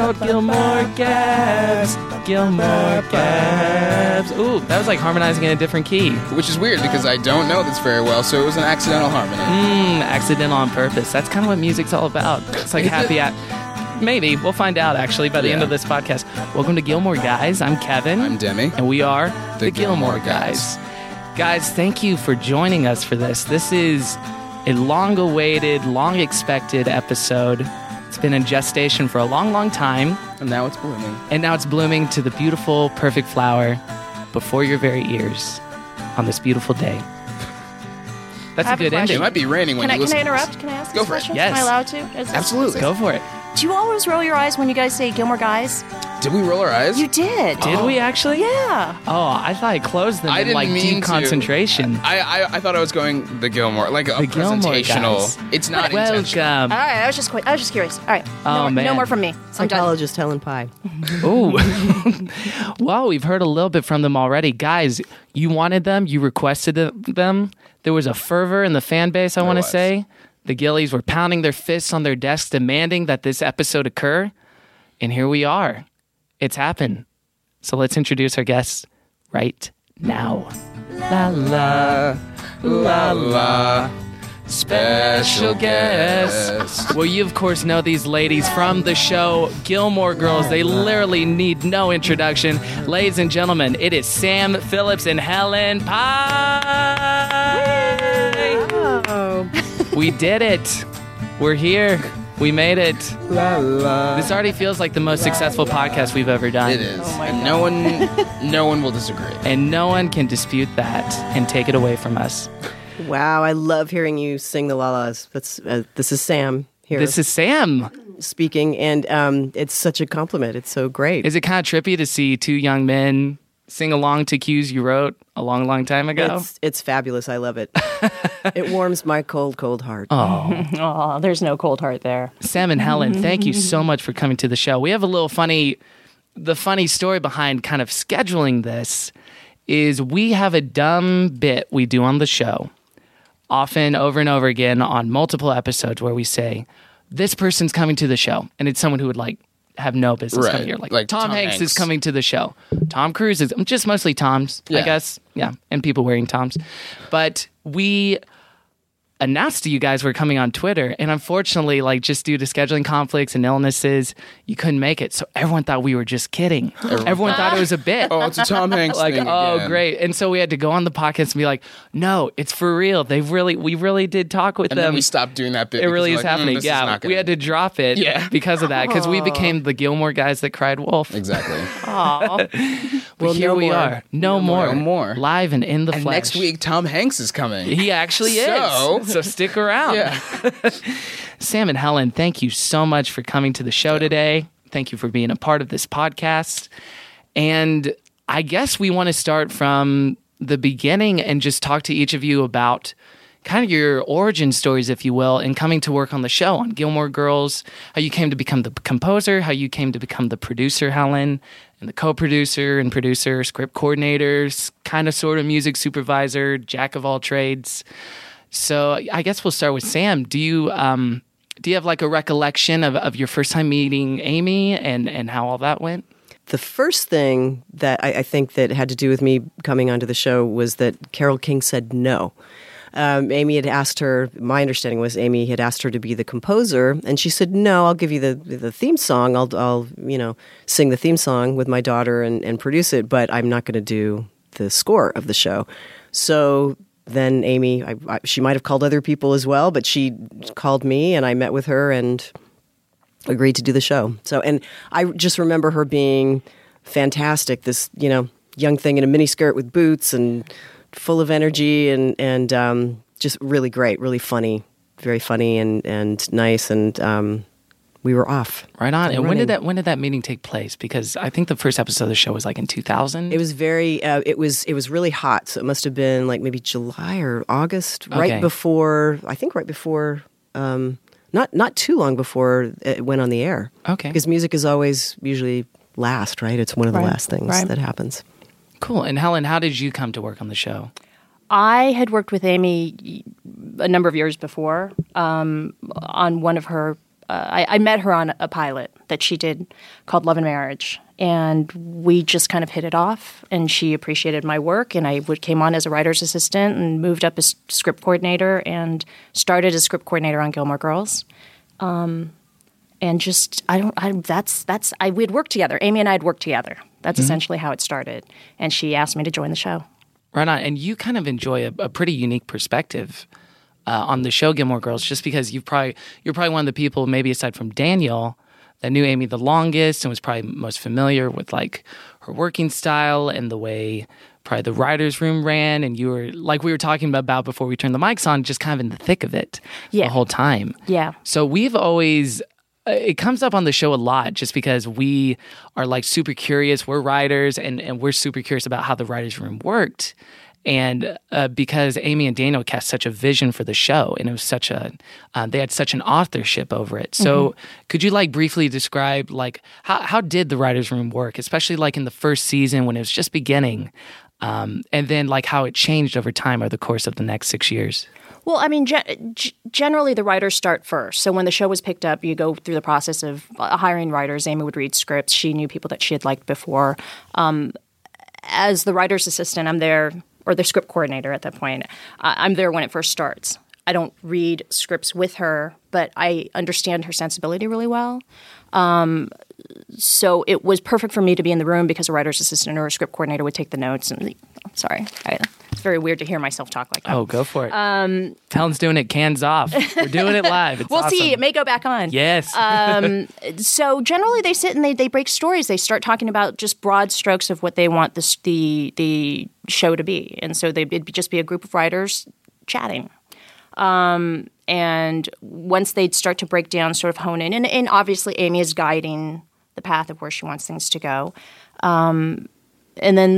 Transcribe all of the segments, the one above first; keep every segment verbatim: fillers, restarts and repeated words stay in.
about Gilmore Gabs. Gilmore Gabs. Ooh, that was like harmonizing in a different key. Which is weird because I don't know this very well, so it was an accidental harmony. Mmm, accidental on purpose. That's kind of what music's all about. It's like happy... At- Maybe. We'll find out, actually, by the yeah. end of this podcast. Welcome to Gilmore Guys. I'm Kevin. I'm Demi. And we are the, the Gilmore, Gilmore Guys. Guys. Guys, thank you for joining us for this. This is a long-awaited, long-expected episode. It's been in gestation for a long, long time. And now it's blooming. And now it's blooming to the beautiful, perfect flower before your very ears on this beautiful day. That's a good ending. It might be raining when can you I, listen Can I to interrupt? this. Can I ask Go this for it. question? Yes. Am I allowed to? Is Absolutely. This, Go for it. Do you always roll your eyes when you guys say Gilmore Guys? Did we roll our eyes? You did. Did oh. we actually? Yeah. Oh, I thought I closed them I in didn't like mean deep to. concentration. I, I I thought I was going the Gilmore, like a The Gilmore presentational. Guys. It's not intentional. Welcome. All right. I was just. I was just curious. All right. Oh, no, more, man. no more from me. I'm done. Psychologist Helen Pye. Oh, well, we've heard a little bit from them already. Guys, you wanted them. You requested them. There was a fervor in the fan base, I want to was. say. The Gillies were pounding their fists on their desks, demanding that this episode occur. And here we are. It's happened. So let's introduce our guests right now. La la, la la. Special guest. Well, you, of course, know these ladies from the show Gilmore Girls. They literally need no introduction. Ladies and gentlemen, it is Sam Phillips and Helen Pye. Oh. We did it. We're here. We made it. La, la. This already feels like the most successful podcast we've ever done. It is. Oh my and God. no one no one will disagree. And no one can dispute that and take it away from us. Wow, I love hearing you sing the la-las. That's, uh, this is Sam here This is Sam. speaking, and um, it's such a compliment. It's so great. Is it kind of trippy to see two young men sing along to cues you wrote a long, long time ago? It's, it's fabulous. I love it. It warms my cold, cold heart. Oh, Oh, there's no cold heart there. Sam and Helen, thank you so much for coming to the show. We have a little funny, the funny story behind kind of scheduling this is we have a dumb bit we do on the show, often over and over again on multiple episodes where we say, this person's coming to the show. And it's someone who would like have no business Right. coming here. Like, Like Tom, Tom Hanks, Hanks. is coming to the show. Tom Cruise is just mostly Toms, I Yeah. guess. Yeah. And people wearing Toms. But we announced to you guys we're coming on Twitter, and unfortunately, like just due to scheduling conflicts and illnesses, you couldn't make it. So everyone thought we were just kidding. Everyone thought it was a bit. Oh, it's a Tom Hanks Like, thing oh, again. great. And so we had to go on the podcast and be like, no, it's for real. They really, we really did talk with And them. then we stopped doing that bit. It really because is we're like, mm, happening. this is Yeah, not we gonna- had to drop it Yeah. because of that, because we became the Gilmore Guys that cried wolf. Exactly. Aw. But Well, here no we more. are. No, more. No more. Live and in the And flesh. next week, Tom Hanks is coming. He actually So- is. So stick around. Yeah. Sam and Helen, thank you so much for coming to the show today. Thank you for being a part of this podcast. And I guess we want to start from the beginning and just talk to each of you about kind of your origin stories, if you will, and coming to work on the show on Gilmore Girls, how you came to become the composer, how you came to become the producer, Helen, and the co-producer and producer, script coordinators, kind of sort of music supervisor, jack of all trades. So I guess we'll start with Sam. Do you um, do you have like a recollection of, of your first time meeting Amy and, and how all that went? The first thing that I, I think that had to do with me coming onto the show was that Carole King said no. Um, Amy had asked her, my understanding was Amy had asked her to be the composer, and she said, no, I'll give you the the theme song. I'll, I'll you know, sing the theme song with my daughter and, and produce it, but I'm not going to do the score of the show. So then Amy, I, I, she might have called other people as well, but she called me, and I met with her and agreed to do the show. So, and I just remember her being fantastic, this, you know, young thing in a miniskirt with boots and full of energy and, and um, just really great, really funny, very funny and, and nice. And um, we were off. Right on. And when running. did that when did that meeting take place? Because I think the first episode of the show was like in two thousand. It was very, uh, it was it was really hot. So it must have been like maybe July or August, Okay. right before, I think right before, um, not not too long before it went on the air. Okay. Because music is always usually last, right? It's one of the Right, last things right. that happens. Cool. And Helen, how did you come to work on the show? I had worked with Amy a number of years before um, on one of her uh, I, I met her on a pilot that she did called Love and Marriage. And we just kind of hit it off, and she appreciated my work, and I would, came on as a writer's assistant and moved up as script coordinator and started as script coordinator on Gilmore Girls. Um, and just, I don't, I, that's, that's, I, we'd worked together. Amy and I had worked together. That's mm-hmm. essentially how it started. And she asked me to join the show. Right on. And you kind of enjoy a, a pretty unique perspective uh, on the show Gilmore Girls, just because you've probably, you're probably one of the people, maybe aside from Daniel, that knew Amy the longest and was probably most familiar with like her working style and the way probably the writer's room ran. And you were, like we were talking about before we turned the mics on, just kind of in the thick of it yeah. the whole time. Yeah. So we've always, it comes up on the show a lot just because we are like super curious. We're writers and, and we're super curious about how the writer's room worked. And uh, because Amy and Daniel cast such a vision for the show, and it was such a, uh, they had such an authorship over it. So, mm-hmm. could you like briefly describe like how how did the writers' room work, especially like in the first season when it was just beginning, um, and then like how it changed over time over the course of the next six years? Well, I mean, ge- g- generally the writers start first. So when the show was picked up, you go through the process of uh, hiring writers. Amy would read scripts. She knew people that she had liked before. Um, as the writer's assistant, I'm there. Or the script coordinator at that point. Uh, I'm there when it first starts. I don't read scripts with her, but I understand her sensibility really well. Um, so it was perfect for me to be in the room because a writer's assistant or a script coordinator would take the notes. And I'm sorry, I, it's very weird to hear myself talk like that. Oh, go for it. Um, Helen's doing it cans off. We're doing it live. It's we'll awesome. see. It may go back on. Yes. um, so generally they sit and they, they break stories. They start talking about just broad strokes of what they want this, the the show to be. And so they, it'd just be a group of writers chatting. Um, and once they'd start to break down, sort of hone in, and, and obviously Amy is guiding the path of where she wants things to go. Um, and then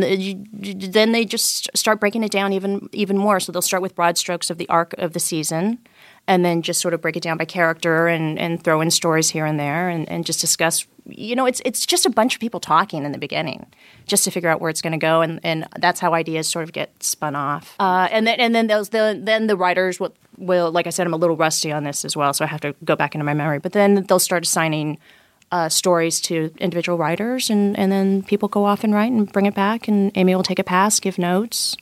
then they just start breaking it down even even more. So they'll start with broad strokes of the arc of the season, and then just sort of break it down by character and, and throw in stories here and there and, and just discuss. You know, it's it's just a bunch of people talking in the beginning just to figure out where it's going to go, and, and that's how ideas sort of get spun off. Uh, and then and then those the then the writers will, will, like I said, I'm a little rusty on this as well, so I have to go back into my memory. But then they'll start assigning uh, stories to individual writers, and, and then people go off and write and bring it back, and Amy will take a pass, give notes.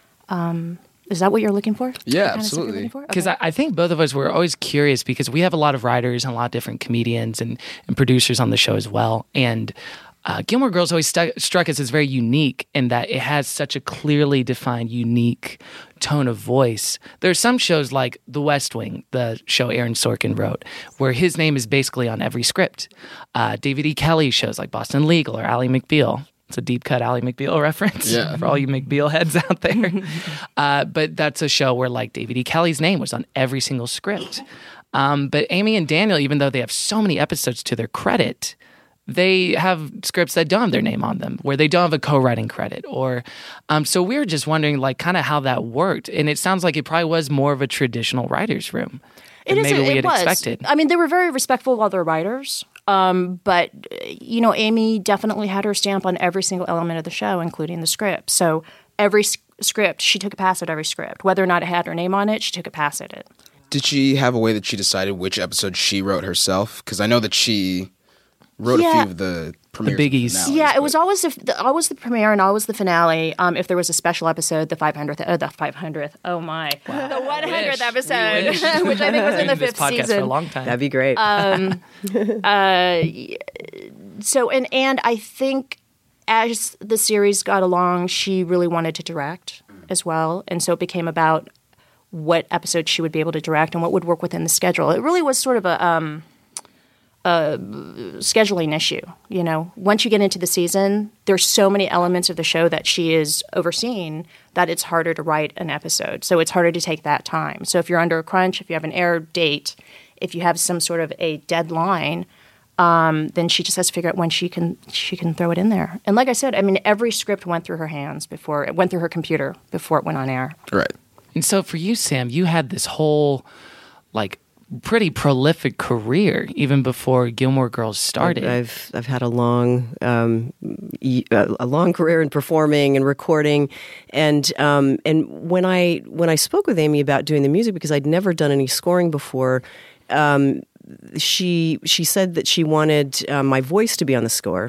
Um, Is that what you're looking for? Yeah, absolutely. Because okay. I, I think both of us were always curious because we have a lot of writers and a lot of different comedians and, and producers on the show as well. And uh, Gilmore Girls always stu- struck us as very unique in that it has such a clearly defined, unique tone of voice. There are some shows like The West Wing, the show Aaron Sorkin wrote, where his name is basically on every script. Uh, David E. Kelley shows like Boston Legal or Ally McBeal. It's a deep cut Ally McBeal reference yeah. for all you McBeal heads out there. uh, but that's a show where like David E. Kelley's name was on every single script. Um, but Amy and Daniel, even though they have so many episodes to their credit, they have scripts that don't have their name on them, where they don't have a co-writing credit. Or um, so we were just wondering like kind of how that worked. And it sounds like it probably was more of a traditional writer's room than it is, maybe it we had was. expected. I mean, they were very respectful of other writers. Um, but, you know, Amy definitely had her stamp on every single element of the show, including the script. So every s- script, she took a pass at every script. Whether or not it had her name on it, she took a pass at it. Did she have a way that she decided which episode she wrote herself? Because I know that she wrote yeah. a few of the premieres. The biggies. Finales, yeah, it but... was always the, the always the premiere and always the finale. Um, if there was a special episode, the five hundredth, uh, the five hundredth. Oh my, wow. the one hundredth episode, which I think was in the fifth this podcast season. For a long time. That'd be great. Um, uh, so and and I think as the series got along, she really wanted to direct as well, and so it became about what episodes she would be able to direct and what would work within the schedule. It really was sort of a um, a scheduling issue. You know, once you get into the season, there's so many elements of the show that she is overseeing that it's harder to write an episode. So it's harder to take that time. So if you're under a crunch, if you have an air date, if you have some sort of a deadline, um, then she just has to figure out when she can she can throw it in there. And like I said, I mean, every script went through her hands before it went through her computer before it went on air. Right. And so for you, Sam, you had this whole like pretty prolific career even before Gilmore Girls started. I've I've had a long um, a long career in performing and recording, and um, and when I when I spoke with Amy about doing the music because I'd never done any scoring before, um, she she said that she wanted uh, my voice to be on the score.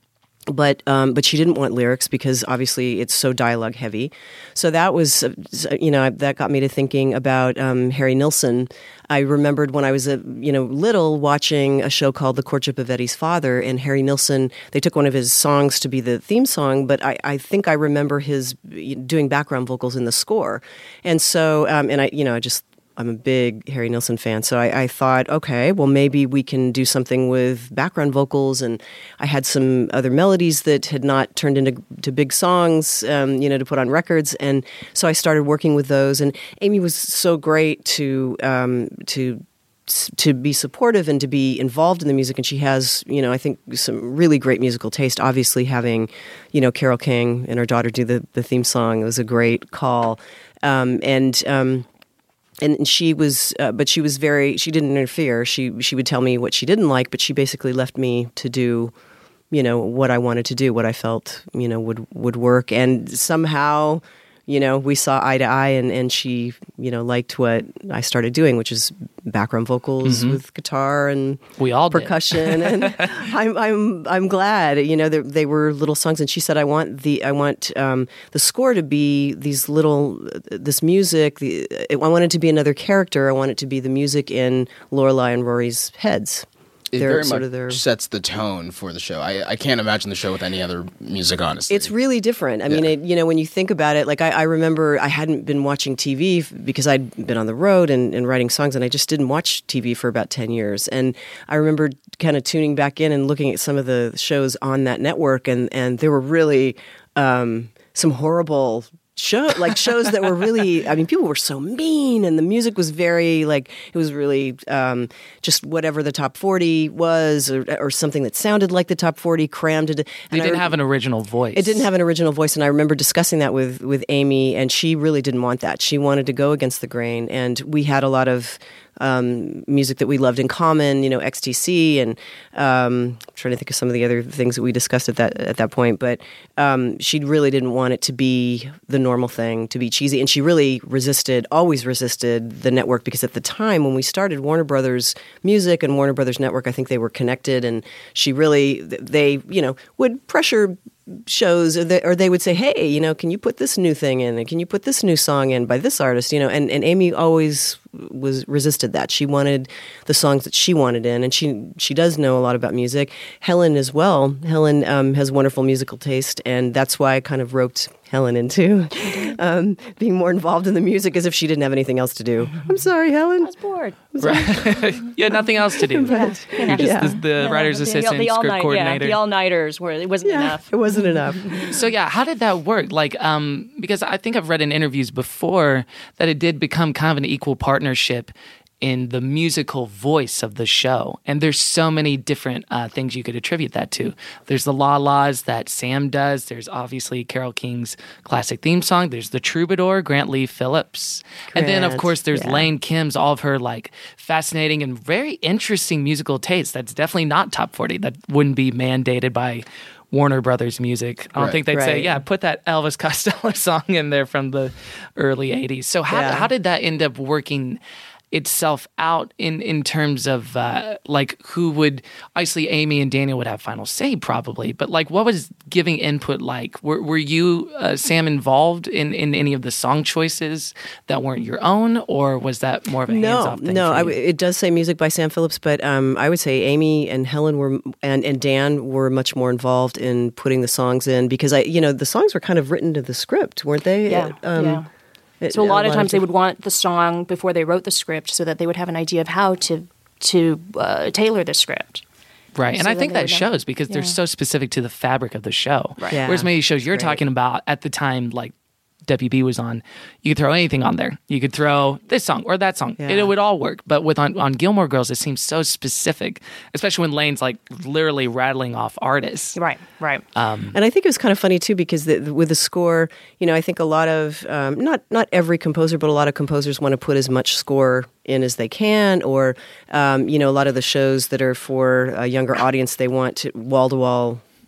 But um, but she didn't want lyrics because obviously it's so dialogue heavy. So that was, uh, you know, that got me to thinking about um, Harry Nilsson. I remembered when I was, a, you know, little watching a show called The Courtship of Eddie's Father, and Harry Nilsson, they took one of his songs to be the theme song, but I, I think I remember his doing background vocals in the score. And so, um, and I, you know, I just... I'm a big Harry Nilsson fan, so I, I thought, okay, well, maybe we can do something with background vocals. And I had some other melodies that had not turned into to big songs, um, you know, to put on records. And so I started working with those. And Amy was so great to um, to to be supportive and to be involved in the music. And she has, you know, I think some really great musical taste. Obviously, having, you know, Carole King and her daughter do the the theme song, it was a great call. Um, and um, And she was, uh, but she was very, she didn't interfere. She she would tell me what she didn't like, but she basically left me to do, you know, what I wanted to do, what I felt, you know, would, would work. And somehow, you know, we saw eye to eye, and, and she, you know, liked what I started doing, which is background vocals mm-hmm. with guitar and we all percussion. And I'm I'm I'm glad, you know, they were little songs. And she said, I want the I want um, the score to be these little this music. The, I want it to be another character. I want it to be the music in Lorelai and Rory's heads. It They're very sort much of their, sets the tone for the show. I, I can't imagine the show with any other music, honestly. It's really different. I mean, Yeah. it, you know, when you think about it, like I, I remember I hadn't been watching T V f- because I'd been on the road and, and writing songs, and I just didn't watch T V for about ten years. And I remember kind of tuning back in and looking at some of the shows on that network, and, and there were really um, some horrible show like shows that were really, I mean, people were so mean, and the music was very like, it was really um, just whatever the top forty was, or, or something that sounded like the top forty crammed into. They and didn't I, have an original voice. It didn't have an original voice, and I remember discussing that with with Amy, and she really didn't want that. She wanted to go against the grain, and we had a lot of um, music that we loved in common, you know, X T C, and um, I'm trying to think of some of the other things that we discussed at that at that point. But um, she really didn't want it to be the normal thing, to be cheesy, and she really resisted, always resisted the network, because at the time when we started Warner Brothers Music and Warner Brothers Network, I think they were connected, and she really, they, you know, would pressure shows, or they, or they would say, hey, you know, can you put this new thing in, and can you put this new song in by this artist, you know, and, and Amy always was resisted that. She wanted the songs that she wanted in, and she she does know a lot about music. Helen as well. Helen um, has wonderful musical taste, and that's why I kind of roped Helen into um, being more involved in the music, as if she didn't have anything else to do. I'm sorry, Helen. I was bored. Right. You had nothing else to do. But, you know, You're just Yeah. the, the writer's the, assistant, the, the script all-night- coordinator. Yeah, the all-nighters were, it wasn't Yeah, enough. it wasn't enough. So yeah, how did that work? Like, um, because I think I've read in interviews before that it did become kind of an equal partnership in the musical voice of the show. And there's so many different uh, things you could attribute that to. There's the La La's that Sam does. There's obviously Carole King's classic theme song. There's the Troubadour, Grant Lee Phillips. And then, of Grant, course, there's yeah. Lane Kim's, all of her like fascinating and very interesting musical taste. That's definitely not top forty. That wouldn't be mandated by Warner Brothers Music. I don't Right. think they'd say, Right. yeah, put that Elvis Costello song in there from the early eighties. So how, Yeah. how did that end up working itself out in, in terms of uh, like who would, obviously Amy and Daniel would have final say probably, but like what was giving input like? Were, were you, uh, Sam, involved in, in any of the song choices that weren't your own, or was that more of a No, hands-off thing no. for I you? w it does say music by Sam Phillips, but um, I would say Amy and Helen were, and, and Dan were much more involved in putting the songs in, because I, you know, the songs were kind of written to the script, weren't they? Yeah, Um, yeah. it- So a lot of times they different- would want the song before they wrote the script, so that they would have an idea of how to to uh, tailor the script. Right, and so I then think they that would know. shows because they're Yeah. so specific to the fabric of the show. Right. Yeah. Whereas many shows you're Right. talking about at the time, like W B was on, you could throw anything on there. You could throw this song or that song. Yeah. It, it would all work. But with on, on Gilmore Girls, it seems so specific, especially when Lane's like literally rattling off artists. Right, right. And I think it was kind of funny too, because the, with the score, you know, I think a lot of um, not not every composer, but a lot of composers want to put as much score in as they can, or um, you know, a lot of the shows that are for a younger audience, they want wall to wall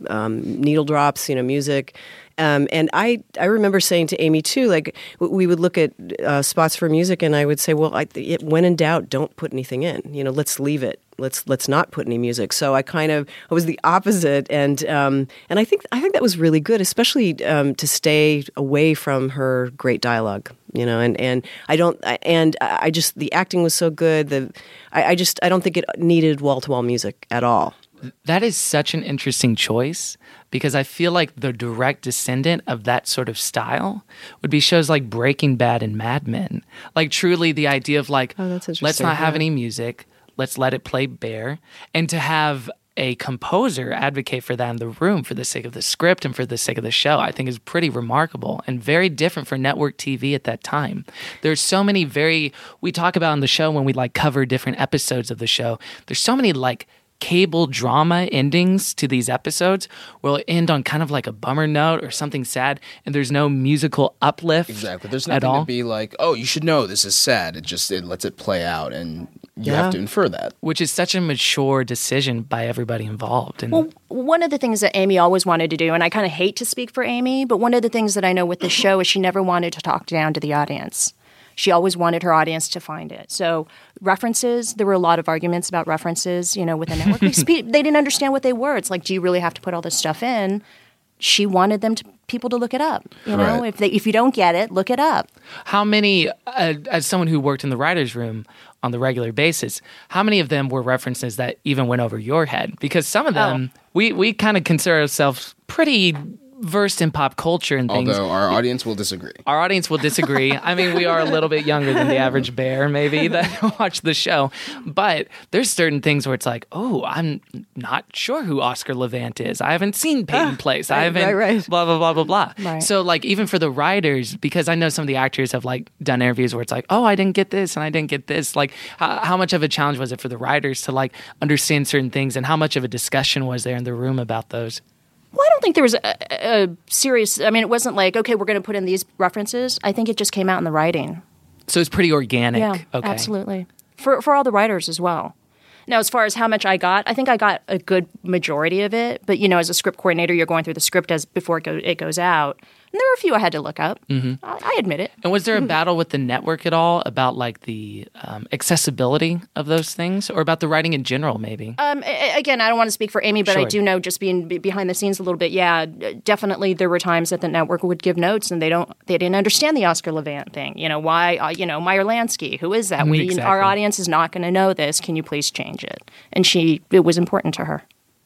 um, needle drops, you know, music. Um, and I, I remember saying to Amy too, like w- we would look at uh, spots for music, and I would say, well, I, it, when in doubt, don't put anything in. You know, let's leave it. Let's let's not put any music. So I kind of I was the opposite, and um, and I think I think that was really good, especially um, to stay away from her great dialogue. You know, and, and I don't I, and I just the acting was so good. The I, I just I don't think it needed wall to wall music at all. That is such an interesting choice because I feel like the direct descendant of that sort of style would be shows like Breaking Bad and Mad Men. Like truly the idea of like, oh, that's let's not have yeah. any music, let's let it play bare. And to have a composer advocate for that in the room for the sake of the script and for the sake of the show, I think is pretty remarkable and very different for network T V at that time. There's so many very, we talk about on the show when we like cover different episodes of the show, there's so many like cable drama endings to these episodes where it'll end on kind of like a bummer note or something sad, and there's no musical uplift. Exactly. There's at nothing all. to be like, oh, you should know this is sad. It just it lets it play out, and you Yeah. have to infer that. Which is such a mature decision by everybody involved. And Well, one of the things that Amy always wanted to do, and I kind of hate to speak for Amy, but one of the things that I know with the show is she never wanted to talk down to the audience. She always wanted her audience to find it. So references, there were a lot of arguments about references, you know, with the network. Because pe- they didn't understand what they were. It's like, do you really have to put all this stuff in? She wanted them to people to look it up. You know, Right. if they if you don't get it, look it up. how many, uh, as someone who worked in the writer's room on the regular basis, how many of them were references that even went over your head? Because some of them, we, we kind of consider ourselves pretty versed in pop culture and things. Although our audience will disagree. Our audience will disagree. I mean, we are a little bit younger than the average bear, maybe, that watch the show. But there's certain things where it's like, oh, I'm not sure who Oscar Levant is. I haven't seen Peyton Place. I right, haven't right, right. blah, blah, blah, blah, blah. Right. So, like, even for the writers, because I know some of the actors have, like, done interviews where it's like, oh, I didn't get this and I didn't get this. Like, how, how much of a challenge was it for the writers to, like, understand certain things, and how much of a discussion was there in the room about those? Well, I don't think there was a, a serious. I mean, it wasn't like, okay, we're going to put in these references. I think it just came out in the writing. So it's pretty organic. Yeah, okay. absolutely. For for all the writers as well. Now, as far as how much I got, I think I got a good majority of it. But you know, as a script coordinator, you're going through the script as before it, go, it goes out. And there were a few I had to look up. Mm-hmm. I, I admit it. And was there a battle with the network at all about like the um, accessibility of those things, or about the writing in general, maybe? Um, a- again, I don't want to speak for Amy, but I Sure. do know, just being be- behind the scenes a little bit. Yeah, definitely, there were times that the network would give notes, and they don't, they didn't understand the Oscar Levant thing. You know, why? Uh, you know, Meyer Lansky, who is that? We, Exactly. Our audience is not going to know this. Can you please change it? And she, it was important to her.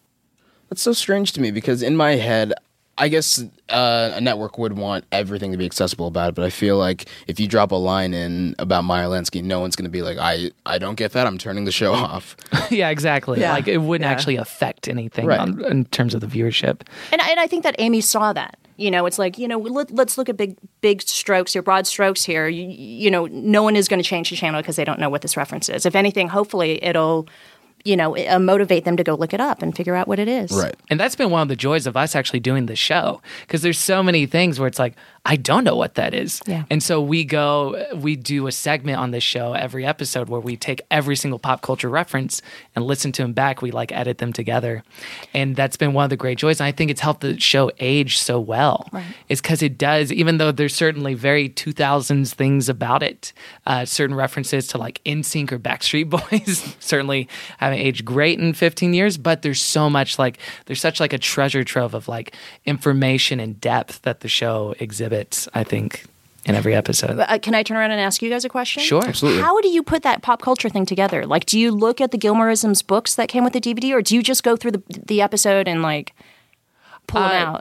That's so strange to me because in my head, I guess uh, a network would want everything to be accessible about it, but I feel like if you drop a line in about Meyer Lansky, no one's going to be like, I, I don't get that, I'm turning the show off. Yeah, exactly. Yeah. Like it wouldn't Yeah. actually affect anything Right. on, in terms of the viewership. And, and I think that Amy saw that. You know, it's like, you know, let, let's look at big big strokes here, broad strokes here. You, you know, no one is going to change the channel because they don't know what this reference is. If anything, hopefully it'll, you know, uh, motivate them to go look it up and figure out what it is. Right. And that's been one of the joys of us actually doing the show, because there's so many things where it's like, I don't know what that is. Yeah. And so we go, we do a segment on this show every episode where we take every single pop culture reference and listen to them back. We like edit them together. And that's been one of the great joys. And I think it's helped the show age so well. Right. It's because it does, even though there's certainly very two thousands things about it, uh, certain references to like N Sync or Backstreet Boys certainly haven't aged great in fifteen years, but there's so much like, there's such like a treasure trove of like information and depth that the show exhibits, I think, in every episode. Uh, can I turn around and ask you guys a question? Sure. Absolutely. How do you put that pop culture thing together? Like, do you look at the Gilmoreisms books that came with the D V D, or do you just go through the the episode and like pull them Uh, out?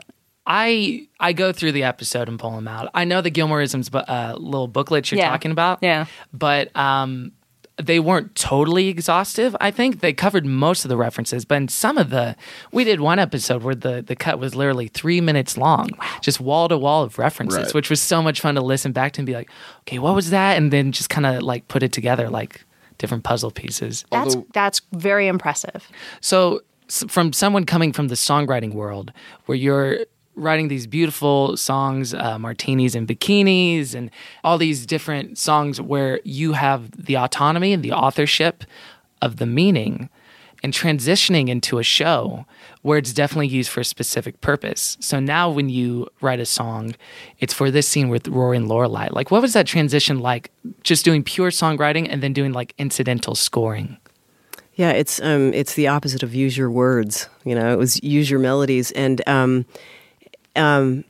I I go through the episode and pull them out. I know the Gilmoreisms bu- uh, little booklets you're Yeah. talking about. Yeah. But um, they weren't totally exhaustive. I think they covered most of the references, but in some of the, we did one episode where the, the cut was literally three minutes long, just wall to wall of references, Right. which was so much fun to listen back to and be like, okay, what was that? And then just kind of like put it together like different puzzle pieces. That's Although- that's very impressive. So, s- from someone coming from the songwriting world, where you're writing these beautiful songs, uh, Martinis and Bikinis, and all these different songs where you have the autonomy and the authorship of the meaning, and transitioning into a show where it's definitely used for a specific purpose. So now when you write a song, it's for this scene with Rory and Lorelai. Like, what was that transition like, just doing pure songwriting and then doing like incidental scoring? Yeah, it's um, it's the opposite of use your words. You know, it was use your melodies, and um, um,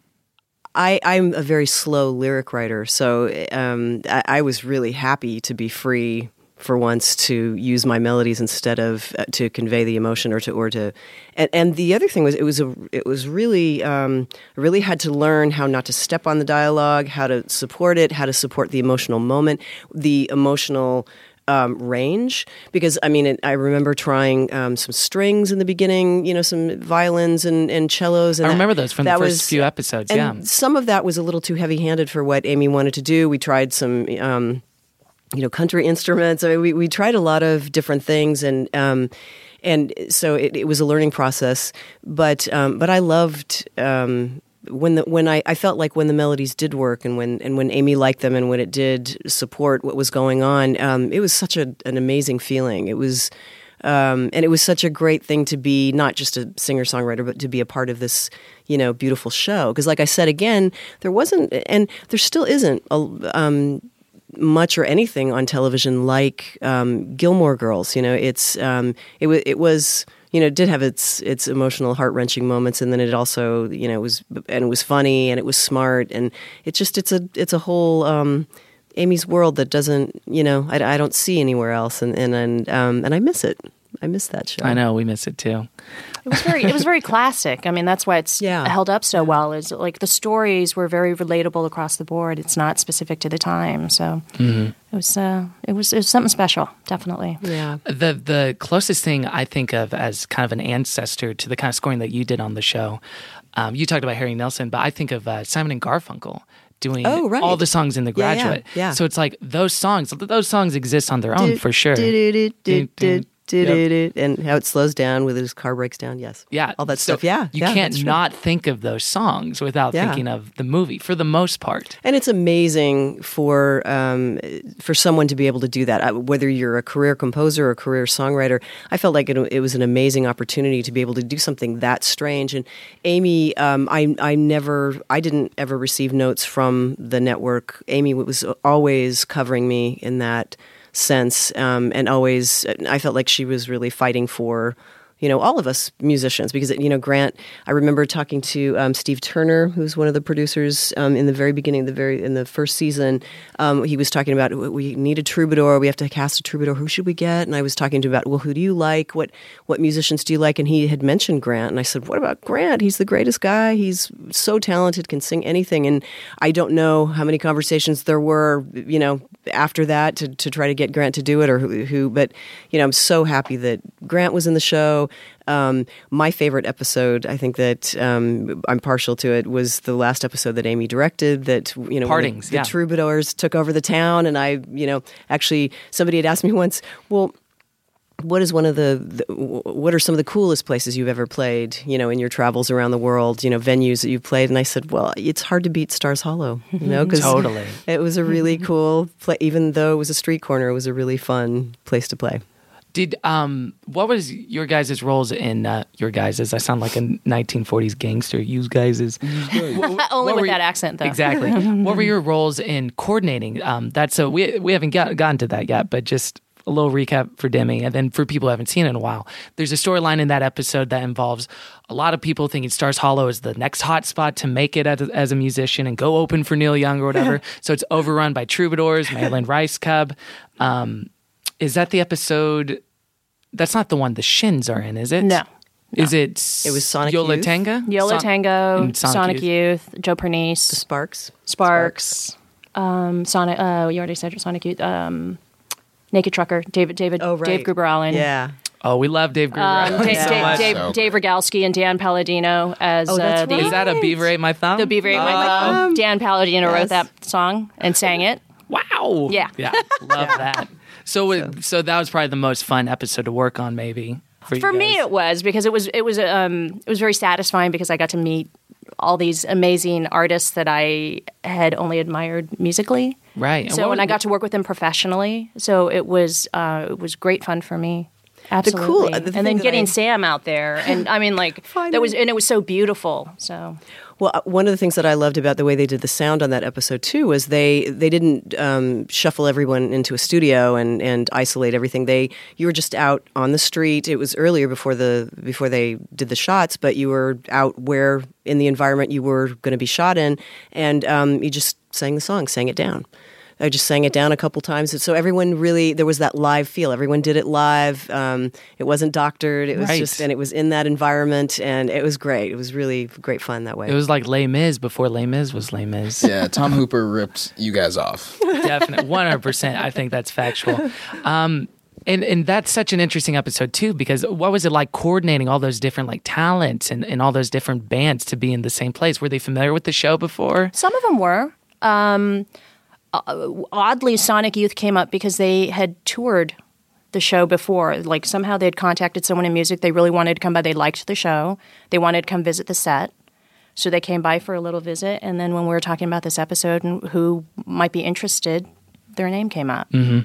I I'm a very slow lyric writer, so um, I, I was really happy to be free for once to use my melodies instead of uh, to convey the emotion or to or to. And, and the other thing was it was a it was really um, I really had to learn how not to step on the dialogue, how to support it, how to support the emotional moment, the emotional. Um, range, because I mean, it, I remember trying um, some strings in the beginning, you know, some violins and, and cellos. And I that, remember those from the first was, few episodes. And yeah, some of that was a little too heavy-handed for what Amy wanted to do. We tried some, um, you know, country instruments. I mean, we we tried a lot of different things, and um, and so it, it was a learning process. But um, but I loved. Um, When the when I, I felt like when the melodies did work and when and when Amy liked them and when it did support what was going on, um, it was such a, an amazing feeling. It was, um, and it was such a great thing to be not just a singer songwriter, but to be a part of this, you know, beautiful show. Because, like I said again, there wasn't, and there still isn't a, um, much or anything on television like um, Gilmore Girls. You know, it's um, it was it was. You know, it did have its its emotional, heart wrenching moments, and then it also, you know, it was and it was funny and it was smart, and it just it's a it's a whole um, Amy's world that doesn't, you know, I, I don't see anywhere else, and and and, um, and I miss it. I miss that show. I know, we miss it too. It was very, it was very classic. I mean, that's why it's Yeah. held up so well. Is like the stories were very relatable across the board. It's not specific to the time, so Mm-hmm. it was, uh, it was, it was something special, definitely. Yeah. The the closest thing I think of as kind of an ancestor to the kind of scoring that you did on the show, um, you talked about Harry Nilsson, but I think of uh, Simon and Garfunkel doing Oh, right. all the songs in The Yeah, yeah, Graduate. yeah. So it's like those songs, those songs exist on their own for sure. Yep. And how it slows down when his car breaks down. Yes. Yeah, All that so stuff. Yeah. you yeah, can't that's true. not think of those songs without Yeah. thinking of the movie for the most part. And it's amazing for um, for someone to be able to do that. I, whether you're a career composer or a career songwriter, I felt like it, it was an amazing opportunity to be able to do something that strange. And Amy, um, I I never, I didn't ever receive notes from the network. Amy was always covering me in that sense, um, and always, I felt like she was really fighting for, you know, all of us musicians, because, you know, Grant, I remember talking to um, Steve Turner, who's one of the producers um, in the very beginning, the very in the first season. Um, he was talking about, we need a troubadour, we have to cast a troubadour, who should we get? And I was talking to him about, well, who do you like? What what musicians do you like? And he had mentioned Grant, and I said, what about Grant? He's the greatest guy. He's so talented, can sing anything. And I don't know how many conversations there were, you know, after that to, to try to get Grant to do it, or who, who, but, you know, I'm so happy that Grant was in the show. Um, my favorite episode, I think that um, I'm partial to it, was the last episode that Amy directed, that, you know, when Partings, the, yeah. the troubadours took over the town. And I, you know, actually somebody had asked me once, well, what is one of the, the what are some of the coolest places you've ever played, you know, in your travels around the world, you know, venues that you've played? And I said, well, it's hard to beat Stars Hollow, you know, because Totally. it was a really cool play. Even though it was a street corner, it was a really fun place to play. Did um what was your guys' roles in uh, your guys'? I sound like a nineteen forties gangster. You guys' Only what with were that you- accent, though. Exactly. What were your roles in coordinating? Um, that's so we we haven't got, gotten to that yet, but just a little recap for Demi, and then for people who haven't seen it in a while. There's a storyline in that episode that involves a lot of people thinking Stars Hollow is the next hot spot to make it as a, as a musician and go open for Neil Young or whatever. So it's overrun by troubadours, Marilyn Rice Cub. Um, is that the episode? That's not the one the Shins are in, is it? No. Is it? It was Sonic Yola Youth. Tenga? Yola Son- Tango, and Sonic, Sonic Youth, Joe Pernice, Sparks. Sparks, um, Sonic. Uh, you already said Sonic Youth. Um, Naked Trucker, David, David, Oh, right. Dave Gruber Allen. Yeah. Oh, we love Dave Gruber. Um, Dave, so Dave, much. Dave, So Dave Rogalski and Dan Palladino as Oh, that's uh, the, right. Is that a Beaver Ate My Thumb? the Beaver Ate My Thumb. Dan Palladino Yes. wrote that song and sang it. Wow. Yeah. Yeah. Love that. So, it, so that was probably the most fun episode to work on, maybe for, you For me, guys. it was because it was it was um, it was very satisfying because I got to meet all these amazing artists that I had only admired musically. Right. And So what when was- I got to work with them professionally, so it was uh, it was great fun for me. Absolutely. cool- the and thing then that getting I- Sam out there, and I mean, like that was, and it was so beautiful. So Well, uh, one of the things that I loved about the way they did the sound on that episode too was they they didn't um, shuffle everyone into a studio and, and isolate everything. They you were just out on the street. It was earlier before the before they did the shots, but you were out where in the environment you were going to be shot in, and um, you just sang the song, sang it down. I just sang it down a couple times. So everyone really, there was that live feel. Everyone did it live. Um, it wasn't doctored. It was Right. just, and it was in that environment, and it was great. It was really great fun that way. It was like Les Mis before Les Mis was Les Mis. Yeah, Tom Hooper ripped you guys off. Definitely, one hundred percent. I think that's factual. Um, and and that's such an interesting episode too, because what was it like coordinating all those different like talents and, and all those different bands to be in the same place? Were they familiar with the show before? some of them were. Um, uh, oddly, Sonic Youth came up because they had toured the show before. Like somehow they had contacted someone in music. They really wanted to come by. They liked the show. They wanted to come visit the set. So they came by for a little visit. And then when we were talking about this episode and who might be interested, their name came up. Mm-hmm.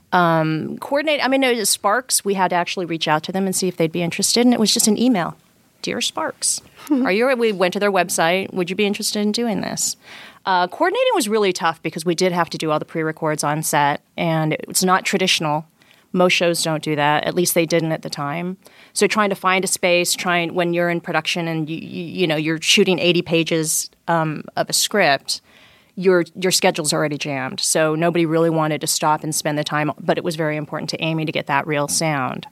Um, coordinate. I mean, it was Sparks. We had to actually reach out to them and see if they'd be interested. And it was just an email. Dear Sparks, are you? We went to their website. Would you be interested in doing this? Uh, coordinating was really tough because we did have to do all the pre-records on set, and it's not traditional. Most shows don't do that. At least they didn't at the time. So trying to find a space, trying when you're in production and you you, you know you're shooting eighty pages um, of a script, your your schedule's already jammed. So nobody really wanted to stop and spend the time. But it was very important to Amy to get that real sound.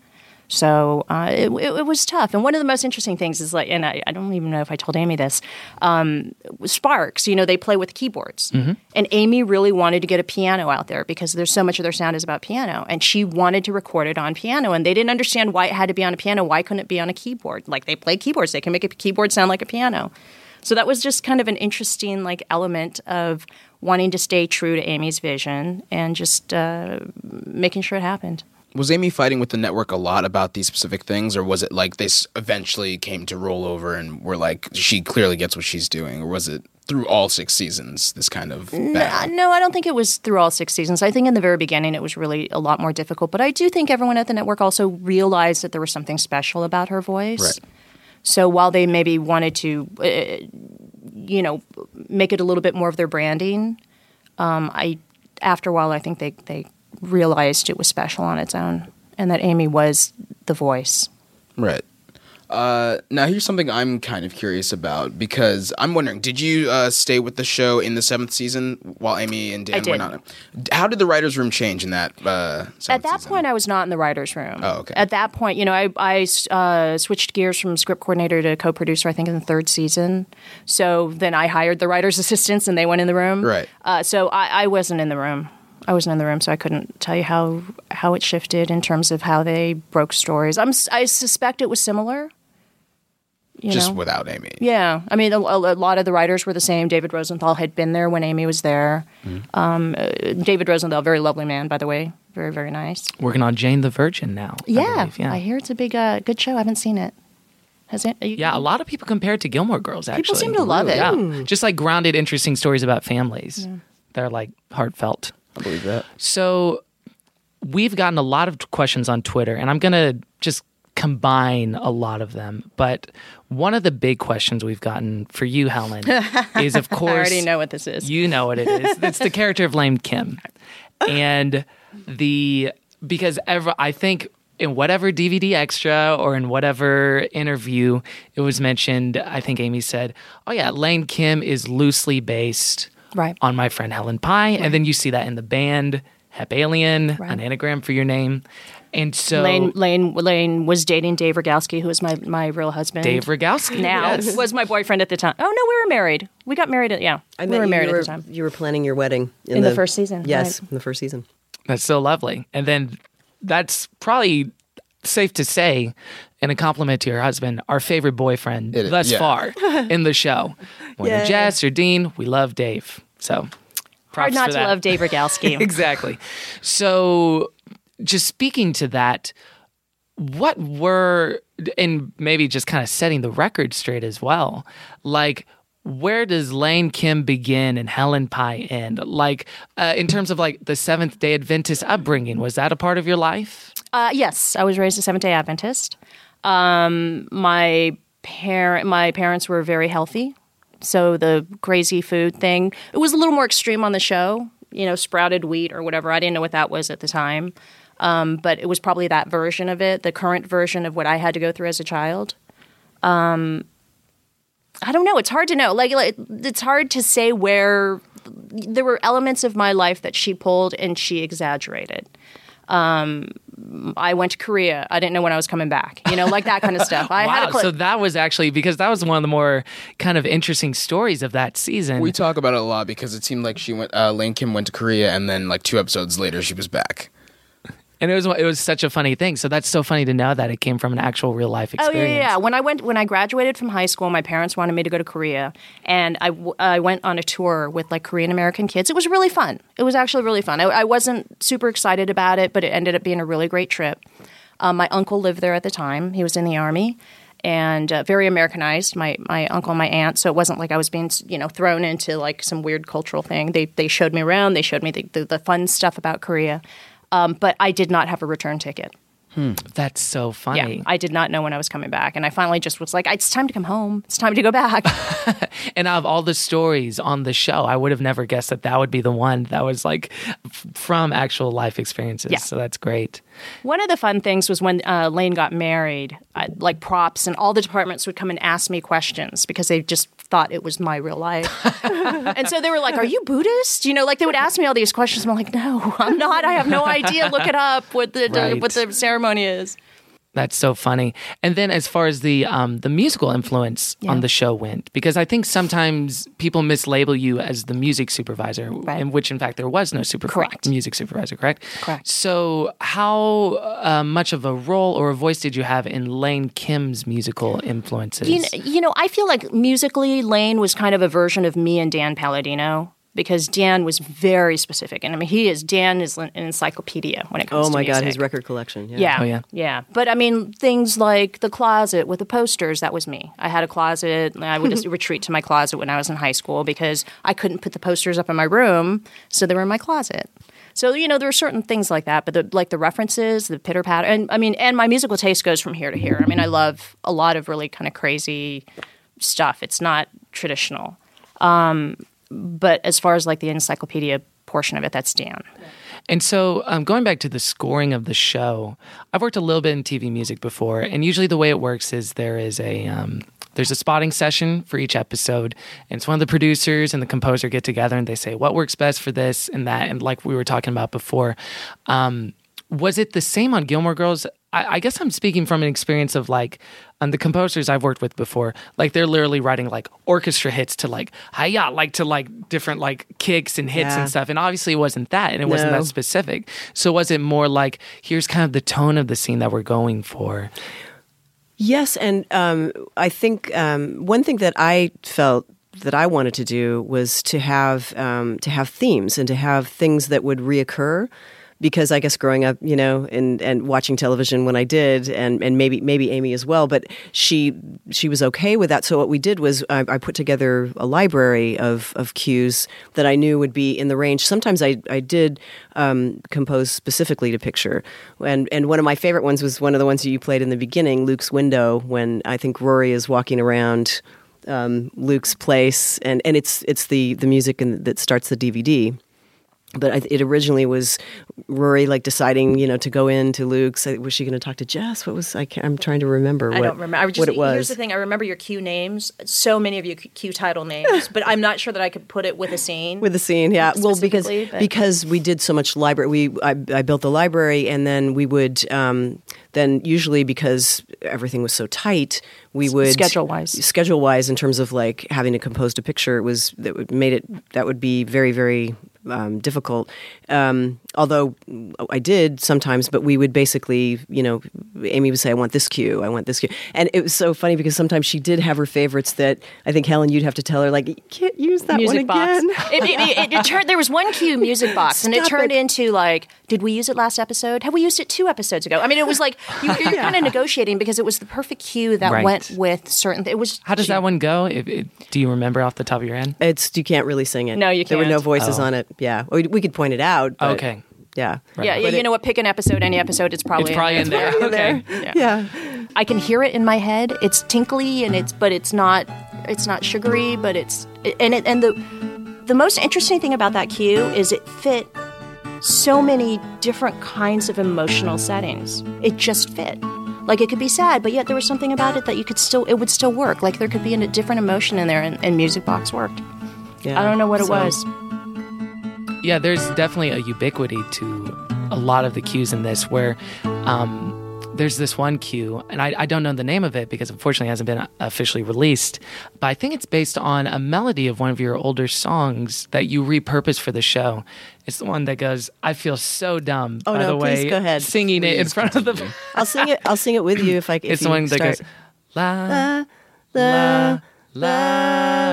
So uh, it, it, it was tough. And one of the most interesting things is like, and I, I don't even know if I told Amy this, um, Sparks, you know, they play with keyboards. Mm-hmm. And Amy really wanted to get a piano out there because there's so much of their sound is about piano. And she wanted to record it on piano. And they didn't understand why it had to be on a piano. Why couldn't it be on a keyboard? Like they play keyboards. They can make a keyboard sound like a piano. So that was just kind of an interesting like element of wanting to stay true to Amy's vision and just uh, making sure it happened. Was Amy fighting with the network a lot about these specific things, or was it like they s- eventually came to roll over and were like, she clearly gets what she's doing, or was it through all six seasons, this kind of battle? No, I don't think it was through all six seasons. I think in the very beginning it was really a lot more difficult. But I do think everyone at the network also realized that there was something special about her voice. Right. So while they maybe wanted to, uh, you know, make it a little bit more of their branding, um, I after a while I think they they realized it was special on its own and that Amy was the voice. Right. Uh, now, here's something I'm kind of curious about, because I'm wondering, did you uh, stay with the show in the seventh season while Amy and Dan I did. were not? How did the writer's room change in that uh, seventh At that season? point, I was not in the writer's room. Oh, okay. At that point, you know, I, I uh, switched gears from script coordinator to co-producer, I think, in the third season. So then I hired the writer's assistants, and they went in the room. Right. Uh, so I, I wasn't in the room. I wasn't in the room, so I couldn't tell you how how it shifted in terms of how they broke stories. I'm, I suspect it was similar. You Just know? without Amy. Yeah, I mean, a, a lot of the writers were the same. David Rosenthal had been there when Amy was there. Mm-hmm. Um, uh, David Rosenthal, very lovely man, by the way, very very nice. Working on Jane the Virgin now. I Yeah, believe, yeah. I hear it's a big, uh, good show. I haven't seen it. Has it? You, Yeah, a lot of people compare it to Gilmore Girls, actually. seem to love it. Yeah. Just like grounded, interesting stories about families. They're like heartfelt. I believe that. So we've gotten a lot of questions on Twitter, and I'm going to just combine a lot of them. But one of the big questions we've gotten for you, Helen, is, of course... I already know what this is. You know what it is. It's the character of Lane Kim. And the... Because ever, I think... in whatever D V D extra or in whatever interview it was mentioned, I think Amy said, oh yeah, Lane Kim is loosely based Right. on my friend Helen Pye. And then you see that in the band, Hep Alien, Right. an anagram for your name. And so Lane, Lane, Lane was dating Dave Rogowski, who was my, my real husband. Dave Rogowski. now yes. was my boyfriend at the time. Oh no, we were married. We got married. At, yeah, I we met were you, married you were, at the time. You were planning your wedding in, In the first season, Yes, right. in the first season. That's so lovely. And then that's probably safe to say, and a compliment to your husband, our favorite boyfriend It is, thus yeah. far in the show. Whether Yay. Jess or Dean, we love Dave. So Hard props not for to that. love Dave Rogowski. Exactly. So just speaking to that, what were, and maybe just kind of setting the record straight as well, like, where does Lane Kim begin and Helen Pye end? Like, uh, in terms of like the Seventh Day Adventist upbringing, was that a part of your life? Uh, yes, I was raised a Seventh-day Adventist. Um, my parent, my parents were very healthy, so the crazy food thing, it was a little more extreme on the show. You know, sprouted wheat or whatever. I didn't know what that was at the time, um, but it was probably that version of it, the current version of what I had to go through as a child. Um, I don't know. It's hard to know. Like, like, it's hard to say where there were elements of my life that she pulled and she exaggerated. Um, I went to Korea. I didn't know when I was coming back. You know, like that kind of stuff. I wow. had a cl- So that was actually, because that was one of the more kind of interesting stories of that season. We talk about it a lot because it seemed like she went. Uh, Lane Kim went to Korea, and then like two episodes later, she was back. And it was it was such a funny thing. So that's so funny to know that it came from an actual real life experience. Oh yeah, yeah, yeah. When I went when I graduated from high school, my parents wanted me to go to Korea, and I, w- I went on a tour with like Korean American kids. It was really fun. It was actually really fun. I, I wasn't super excited about it, but it ended up being a really great trip. Um, my uncle lived there at the time. He was in the army. And uh, very Americanized, my my uncle and my aunt. So it wasn't like I was being, you know, thrown into like some weird cultural thing. They they showed me around. They showed me the, the, the fun stuff about Korea. Um, but I did not have a return ticket. Hmm. That's so funny. Yeah, I did not know when I was coming back. And I finally just was like, it's time to come home. It's time to go back. And out of all the stories on the show, I would have never guessed that that would be the one that was like f- from actual life experiences. Yeah. So that's great. One of the fun things was when uh, Lane got married, I, like props and all the departments would come and ask me questions because they just thought it was my real life. And so they were like, are you Buddhist? You know, like they would ask me all these questions. I'm like, no, I'm not. I have no idea. Look it up what the, Right. what the ceremony is. That's so funny. And then as far as the um, the musical influence Yeah. on the show went, because I think sometimes people mislabel you as the music supervisor, Right. in which in fact there was no super Correct. music supervisor, correct? Correct. So how uh, much of a role or a voice did you have in Lane Kim's musical influences? You know, you know, I feel like musically, Lane was kind of a version of me and Dan Palladino. Because Dan was very specific. And I mean, he is, Dan is an encyclopedia when it comes Oh to my music. God, his record collection. Yeah. Yeah. Oh, yeah. Yeah. But I mean, things like the closet with the posters, that was me. I had a closet. And I would just retreat to my closet when I was in high school because I couldn't put the posters up in my room. So they were in my closet. So, you know, there are certain things like that. But the, like the references, the pitter patter. And I mean, and my musical taste goes from here to here. I mean, I love a lot of really kind of crazy stuff. It's not traditional. Um, But as far as like the encyclopedia portion of it, that's Dan. And so, um, going back to the scoring of the show, I've worked a little bit in T V music before, and usually the way it works is there is a um, there's a spotting session for each episode, and it's one of the producers and the composer get together and they say what works best for this and that, and like we were talking about before. Um, was it the same on Gilmore Girls? I, I guess I'm speaking from an experience of like on the composers I've worked with before, like they're literally writing like orchestra hits to like hi-ya, like to like different like kicks and hits Yeah. and stuff. And obviously it wasn't that, and it wasn't No. that specific. So was it more like here's kind of the tone of the scene that we're going for? Yes, and um, I think um, one thing that I felt that I wanted to do was to have um, to have themes and to have things that would reoccur. Because I guess growing up, you know, and, and watching television when I did, and, and maybe maybe Amy as well, but she she was okay with that. So what we did was I, I put together a library of, of cues that I knew would be in the range. Sometimes I I did um, compose specifically to picture, and and one of my favorite ones was one of the ones that you played in the beginning, Luke's window, when I think Rory is walking around um, Luke's place, and, and it's it's the the music in, that starts the D V D. But I, it originally was Rory like deciding, you know, to go into Luke's. Was she going to talk to Jess? What was I? Can't, I'm trying to remember. I what, don't remember. I was just, what it was. Here's the thing. I remember your cue names. So many of your cue title names, but I'm not sure that I could put it with a scene. With the scene, yeah. Well, because Specifically, but- because we did so much library. We I, I built the library, and then we would um, then usually because everything was so tight, we would schedule-wise. schedule wise in terms of like having to compose a picture. It was that would made it that would be very very. Um, difficult. Um, although I did sometimes, but we would basically, you know, Amy would say, I want this cue, I want this cue. And it was so funny because sometimes she did have her favorites that I think, Helen, you'd have to tell her, like, you can't use that music one box. again. It, it, it, it turned, there was one cue music box, and it Stop turned it. into like, did we use it last episode? Have we used it two episodes ago? I mean, it was like you, you're kind of negotiating because it was the perfect cue that Right. went with certain. It was How does that one go? If it, do you remember off the top of your head? It's you can't really sing it. No, you There were no can't. voices Oh. on it. Yeah, we, we could point it out. But Okay. Yeah. Yeah, yeah. You know what? Pick an episode, any episode. It's probably It's probably in there. Okay. Yeah. Yeah. I can hear it in my head. It's tinkly and it's, but it's not, it's not sugary. But it's, and it, and the, the most interesting thing about that cue is it fit so many different kinds of emotional settings. It just fit. Like, it could be sad, but yet there was something about it that you could still, it would still work. Like, there could be a different emotion in there, and, and Music Box worked. Yeah. I don't know what it So- was. Yeah, there's definitely a ubiquity to a lot of the cues in this where um, there's this one cue, and I, I don't know the name of it because unfortunately it hasn't been officially released, but I think it's based on a melody of one of your older songs that you repurposed for the show. It's the one that goes, I feel so dumb, Oh, by no, the way, please go ahead. singing it in Please front of the... continue. I'll sing it. I'll sing it with you if I. If It's you the one that start. goes, la, La, la, la,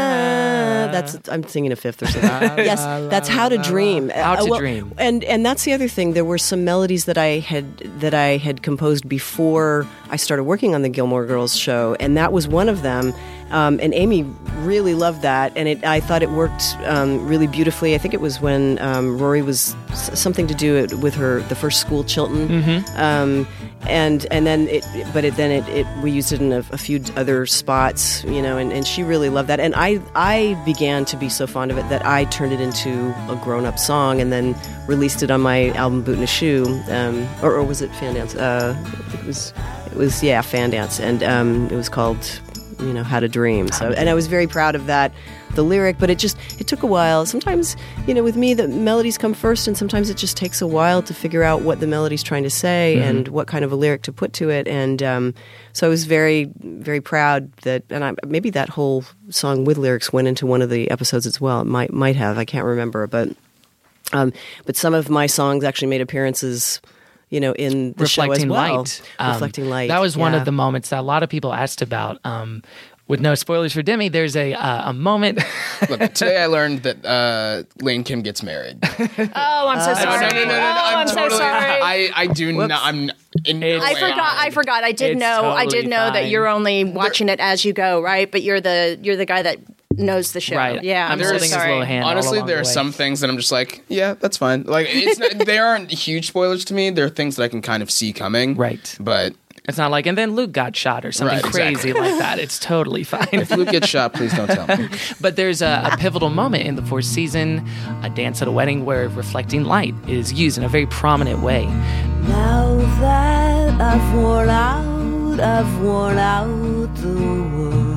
la. That's I'm singing a fifth or something. Yes, that's How to Dream. How Uh, to well, Dream. And and that's the other thing. There were some melodies that I had that I had composed before I started working on the Gilmore Girls show, and that was one of them. Um, and Amy really loved that, and it, I thought it worked um, really beautifully. I think it was when um, Rory was s- something to do it with her the first school, Chilton, Mm-hmm. um, and and then it, but it, then it, it we used it in a, a few other spots, you know, and, and she really loved that. And I I began to be so fond of it that I turned it into a grown up song, and then released it on my album Boot in a Shoe, um, or, or was it Fandance? Uh, it was it was yeah Fandance, and um, it was called, you know, How to Dream. So, and I was very proud of that, the lyric, but it just, it took a while. Sometimes, you know, with me, the melodies come first, and sometimes it just takes a while to figure out what the melody's trying to say and what kind of a lyric to put to it. And um, so I was very, very proud that, and I, maybe that whole song with lyrics went into one of the episodes as well. It might, might have, I can't remember, but, um, but some of my songs actually made appearances, you know, in the show as Reflecting well. Light. Um, Reflecting Light. That was one yeah. of the moments that a lot of people asked about. Um, with no spoilers for Demi, there's a uh, a moment. Look, today I learned that uh, Lane Kim gets married. Oh, I'm so sorry. No, no, no, no, no, Oh, I'm, I'm so totally. sorry. I, I do not. I'm in no It's I way forgot. I honored. forgot. I did It's know. I totally did know that fine. you're only watching it as you go, right? But you're the you're the guy that knows the show. Right. Yeah. I'm, I'm so holding his sorry. little hand. all Honestly, along there the are way. some things that I'm just like, yeah, that's fine. Like, it's not, they aren't huge spoilers to me. There are things that I can kind of see coming. Right. But It's not like, and then Luke got shot or something Right, crazy exactly. like that. It's totally fine. if Luke gets shot, please don't tell me. But there's a, a pivotal moment in the fourth season, A Dance at a Wedding, where Reflecting Light is used in a very prominent way. Now that I've worn out, I've worn out the world.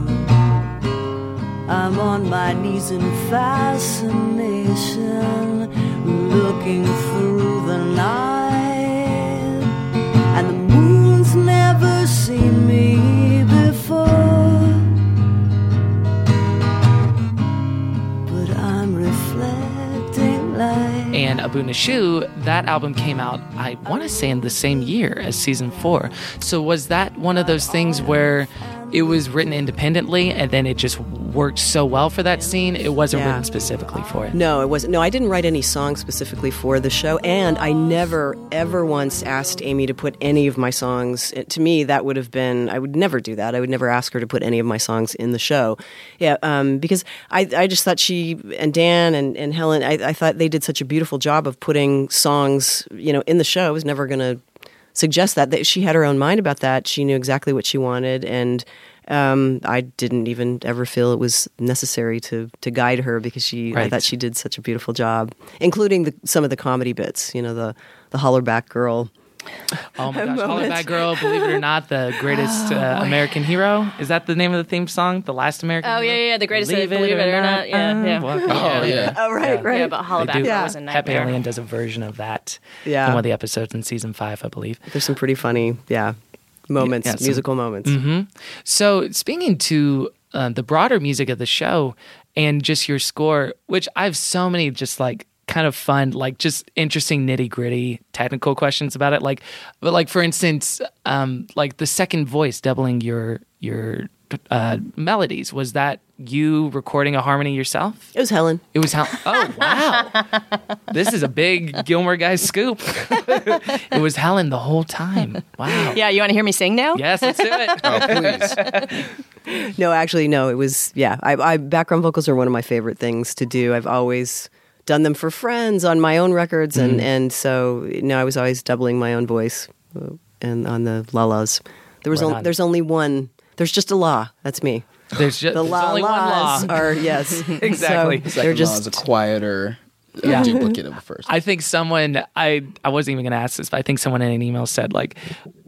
I'm on my knees in fascination, looking through the night, and the moon's never seen me before. But I'm reflecting light. And Abu Nashu, that album came out, I want to say, in the same year as season four. So was that one of those things where it was written independently and then it just worked so well for that scene? It wasn't Yeah. written specifically for it. No, it wasn't. No, I didn't write any songs specifically for the show, and I never, ever once asked Amy to put any of my songs. It, to me, that would have been, I would never do that. I would never ask her to put any of my songs in the show. Yeah, um, because I, I just thought she, and Dan and, and Helen, I, I thought they did such a beautiful job of putting songs, you know, in the show. I was never going to suggest that. that. She had her own mind about that. She knew exactly what she wanted, and um, I didn't even ever feel it was necessary to to guide her because she I Right. thought she did such a beautiful job, including the, some of the comedy bits. You know, the the hollerback girl. Oh my gosh, moment. Hollerback Girl, believe it or not, the greatest uh, American hero. Is that the name of the theme song? The Last American Oh, Hero? yeah, yeah, the greatest Believe it or not. Yeah, I'm yeah. walking- Oh, yeah. Oh, right, right. Yeah, but They Hollaback do. was a Hep nightmare. Alien does a version of that Yeah. in one of the episodes in season five, I believe. There's some pretty funny, yeah, moments, Yeah, some- musical moments. So, speaking to uh, the broader music of the show and just your score, which I have so many just like kind of fun, like just interesting nitty gritty technical questions about it. Like, but like for instance, um, like the second voice doubling your your uh, melodies. Was that you recording a harmony yourself? It was Helen. It was how? Oh wow! This is a big Gilmore Guys scoop. It was Helen the whole time. Wow. Yeah, you want to hear me sing now? Yes, let's do it. Oh, please. No, actually, no. It was yeah. I, I background vocals are one of my favorite things to do. I've always done them for friends on my own records, and, Mm. and so you know, I was always doubling my own voice, uh, and on the la-las. There was Right on, on. there's only one. There's just a la. That's me. There's just The there's la only one law. las are yes, Exactly. So The they're second law is just a quieter uh, Yeah. duplicate of the first. I think someone I I wasn't even going to ask this, but I think someone in an email said like,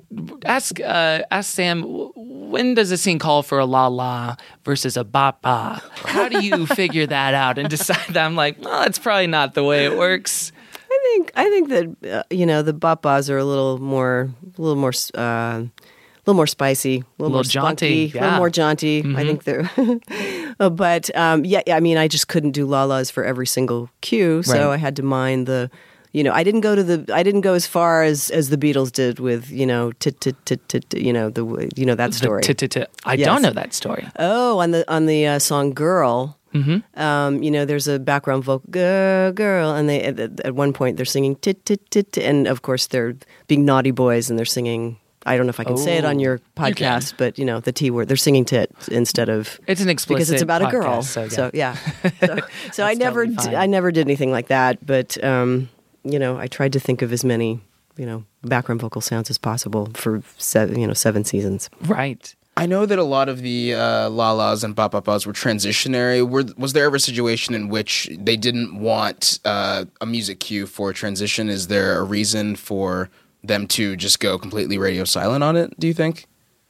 ask uh, ask Sam, w- when does a scene call for a la la versus a ba ba? How do you figure that out and decide that? I'm like, well, that's probably not the way it works. I think I think that uh, you know the bop-bahs are a little more a little more uh, a little more spicy, a little, little more jaunty, spunky, a yeah. little more jaunty. I think they're, Uh, but um, yeah, yeah, I mean, I just couldn't do la-las for every single cue, so Right. I had to mind the. You know, I didn't go to the. I didn't go as far as, as the Beatles did with you know, tit tit tit tit. You know the you know that story. The t- t- t- I Yes. don't know that story. Oh, on the on the uh, song "Girl," Mm-hmm. um, you know, there's a background vocal, girl, girl, and they at, at one point they're singing tit tit tit, tit, and of course they're being naughty boys and they're singing. I don't know if I can say it on your podcast, but you know the T word. They're singing tit instead of It's an explicit because it's about a girl. podcast, so, yeah. So yeah, so, so I That's never totally d- fine. I never did anything like that, but um, you know I tried to think of as many you know background vocal sounds as possible for seven, you know seven seasons. Right. I know that a lot of the uh, la-las and ba-ba-bas were transitionary. Were, was there ever a situation in which they didn't want uh, a music cue for a transition? Is there a reason for them to just go completely radio silent on it, do you think?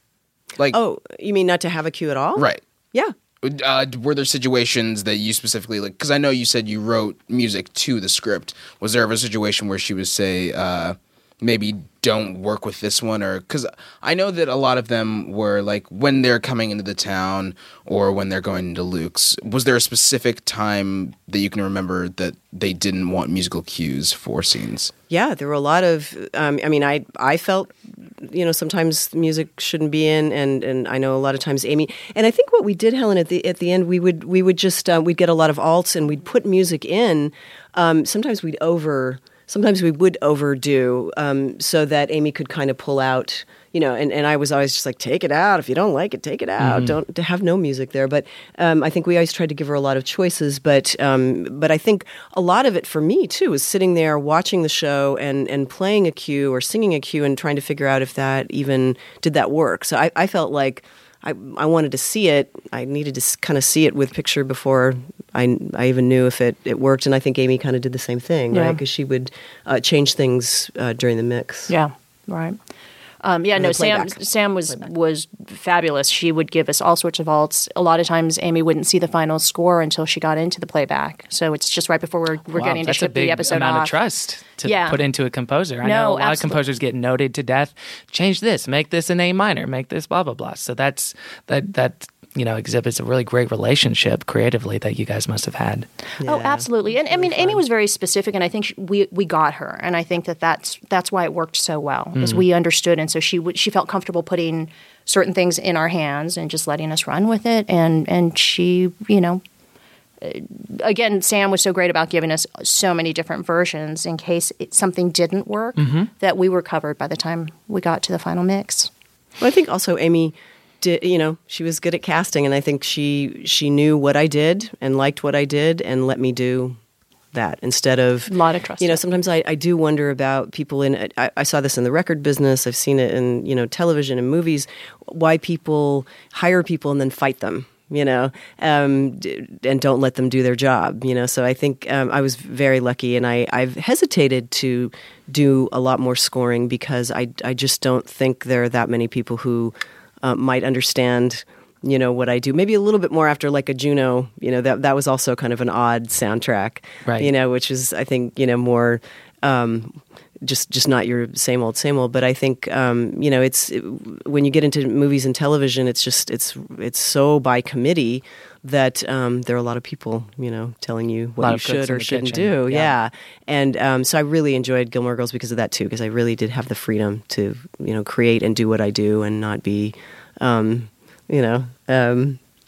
Like, Oh, you mean not to have a cue at all? right. Yeah. Uh, were there situations that you specifically, like, because I know you said you wrote music to the script. Was there ever a situation where she would say, uh, maybe don't work with this one? Or, because I know that a lot of them were, like, when they're coming into the town or when they're going into Luke's, was there a specific time that you can remember that they didn't want musical cues for scenes? Yeah, there were a lot of. Um, I mean, I I felt, you know, sometimes music shouldn't be in, and, and I know a lot of times Amy. And I think what we did, Helen, at the at the end, we would we would just uh, we'd get a lot of alts, and we'd put music in. Um, sometimes we'd over. Sometimes we would overdo, um, so that Amy could kind of pull out. You know, and, and I was always just like, take it out. If you don't like it, take it out. Don't to have no music there. But um, I think we always tried to give her a lot of choices. But um, but I think a lot of it for me too was sitting there watching the show and, and playing a cue or singing a cue and trying to figure out if that even did that work. So I, I felt like I I wanted to see it. I needed to kind of see it with picture before I, I even knew if it, it worked. And I think Amy kind of did the same thing, Yeah. right? Because she would uh, change things uh, during the mix. Yeah, right. Um, yeah, And no, then Sam playback. Sam was was fabulous. She would give us all sorts of alts. A lot of times, Amy wouldn't see the final score until she got into the playback. So it's just right before we're, we're Wow, getting to that's a ship big the episode amount off. of trust to Yeah. put into a composer. I No, know a lot of absolutely. composers get noted to death. Change this, make this an A minor, make this blah blah blah. So that's that that you know exhibits a really great relationship creatively that you guys must have had. Oh, Yeah. absolutely. And I mean, Amy was very specific, and I think she, we we got her, and I think that that's that's why it worked so well, because we understood, and so she would she felt comfortable putting certain things in our hands and just letting us run with it, and and she, you know. uh, Again, Sam was so great about giving us so many different versions in case it, something didn't work, that we were covered by the time we got to the final mix. Well, I think also Amy did, you know, she was good at casting, and I think she she knew what I did and liked what I did and let me do that instead of A lot of trust. You know, sometimes I, I do wonder about people in. I, I saw this in the record business. I've seen it in you know television and movies. Why people hire people and then fight them. You know, um, d- and don't let them do their job. You know, so I think um, I was very lucky, and I, I've hesitated to do a lot more scoring because I, I just don't think there are that many people who uh, might understand, you know, what I do. Maybe a little bit more after like a Juno. You know, that that was also kind of an odd soundtrack. Right. You know, which is I think you know more. Um, just just not your same old same old, but I think um, you know it's it, when you get into movies and television, it's just it's it's so by committee that um, there are a lot of people you know telling you Lot what you of cooks should in or the shouldn't kitchen. do. Yeah. Yeah, and um, so I really enjoyed Gilmore Girls because of that too, because I really did have the freedom to you know create and do what I do and not be um, you know. Um,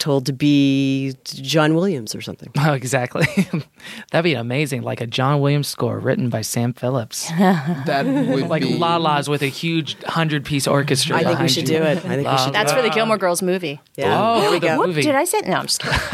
told to be John Williams or something. Oh, exactly. That'd be amazing. Like a John Williams score written by Sam Phillips. That would Like be La La's with a huge hundred-piece orchestra. I think we behind should you. do it. I think we should. That's do for the Gilmore Girls movie. it. Yeah. Oh, there we the go. movie. Did I say? No, I'm just kidding.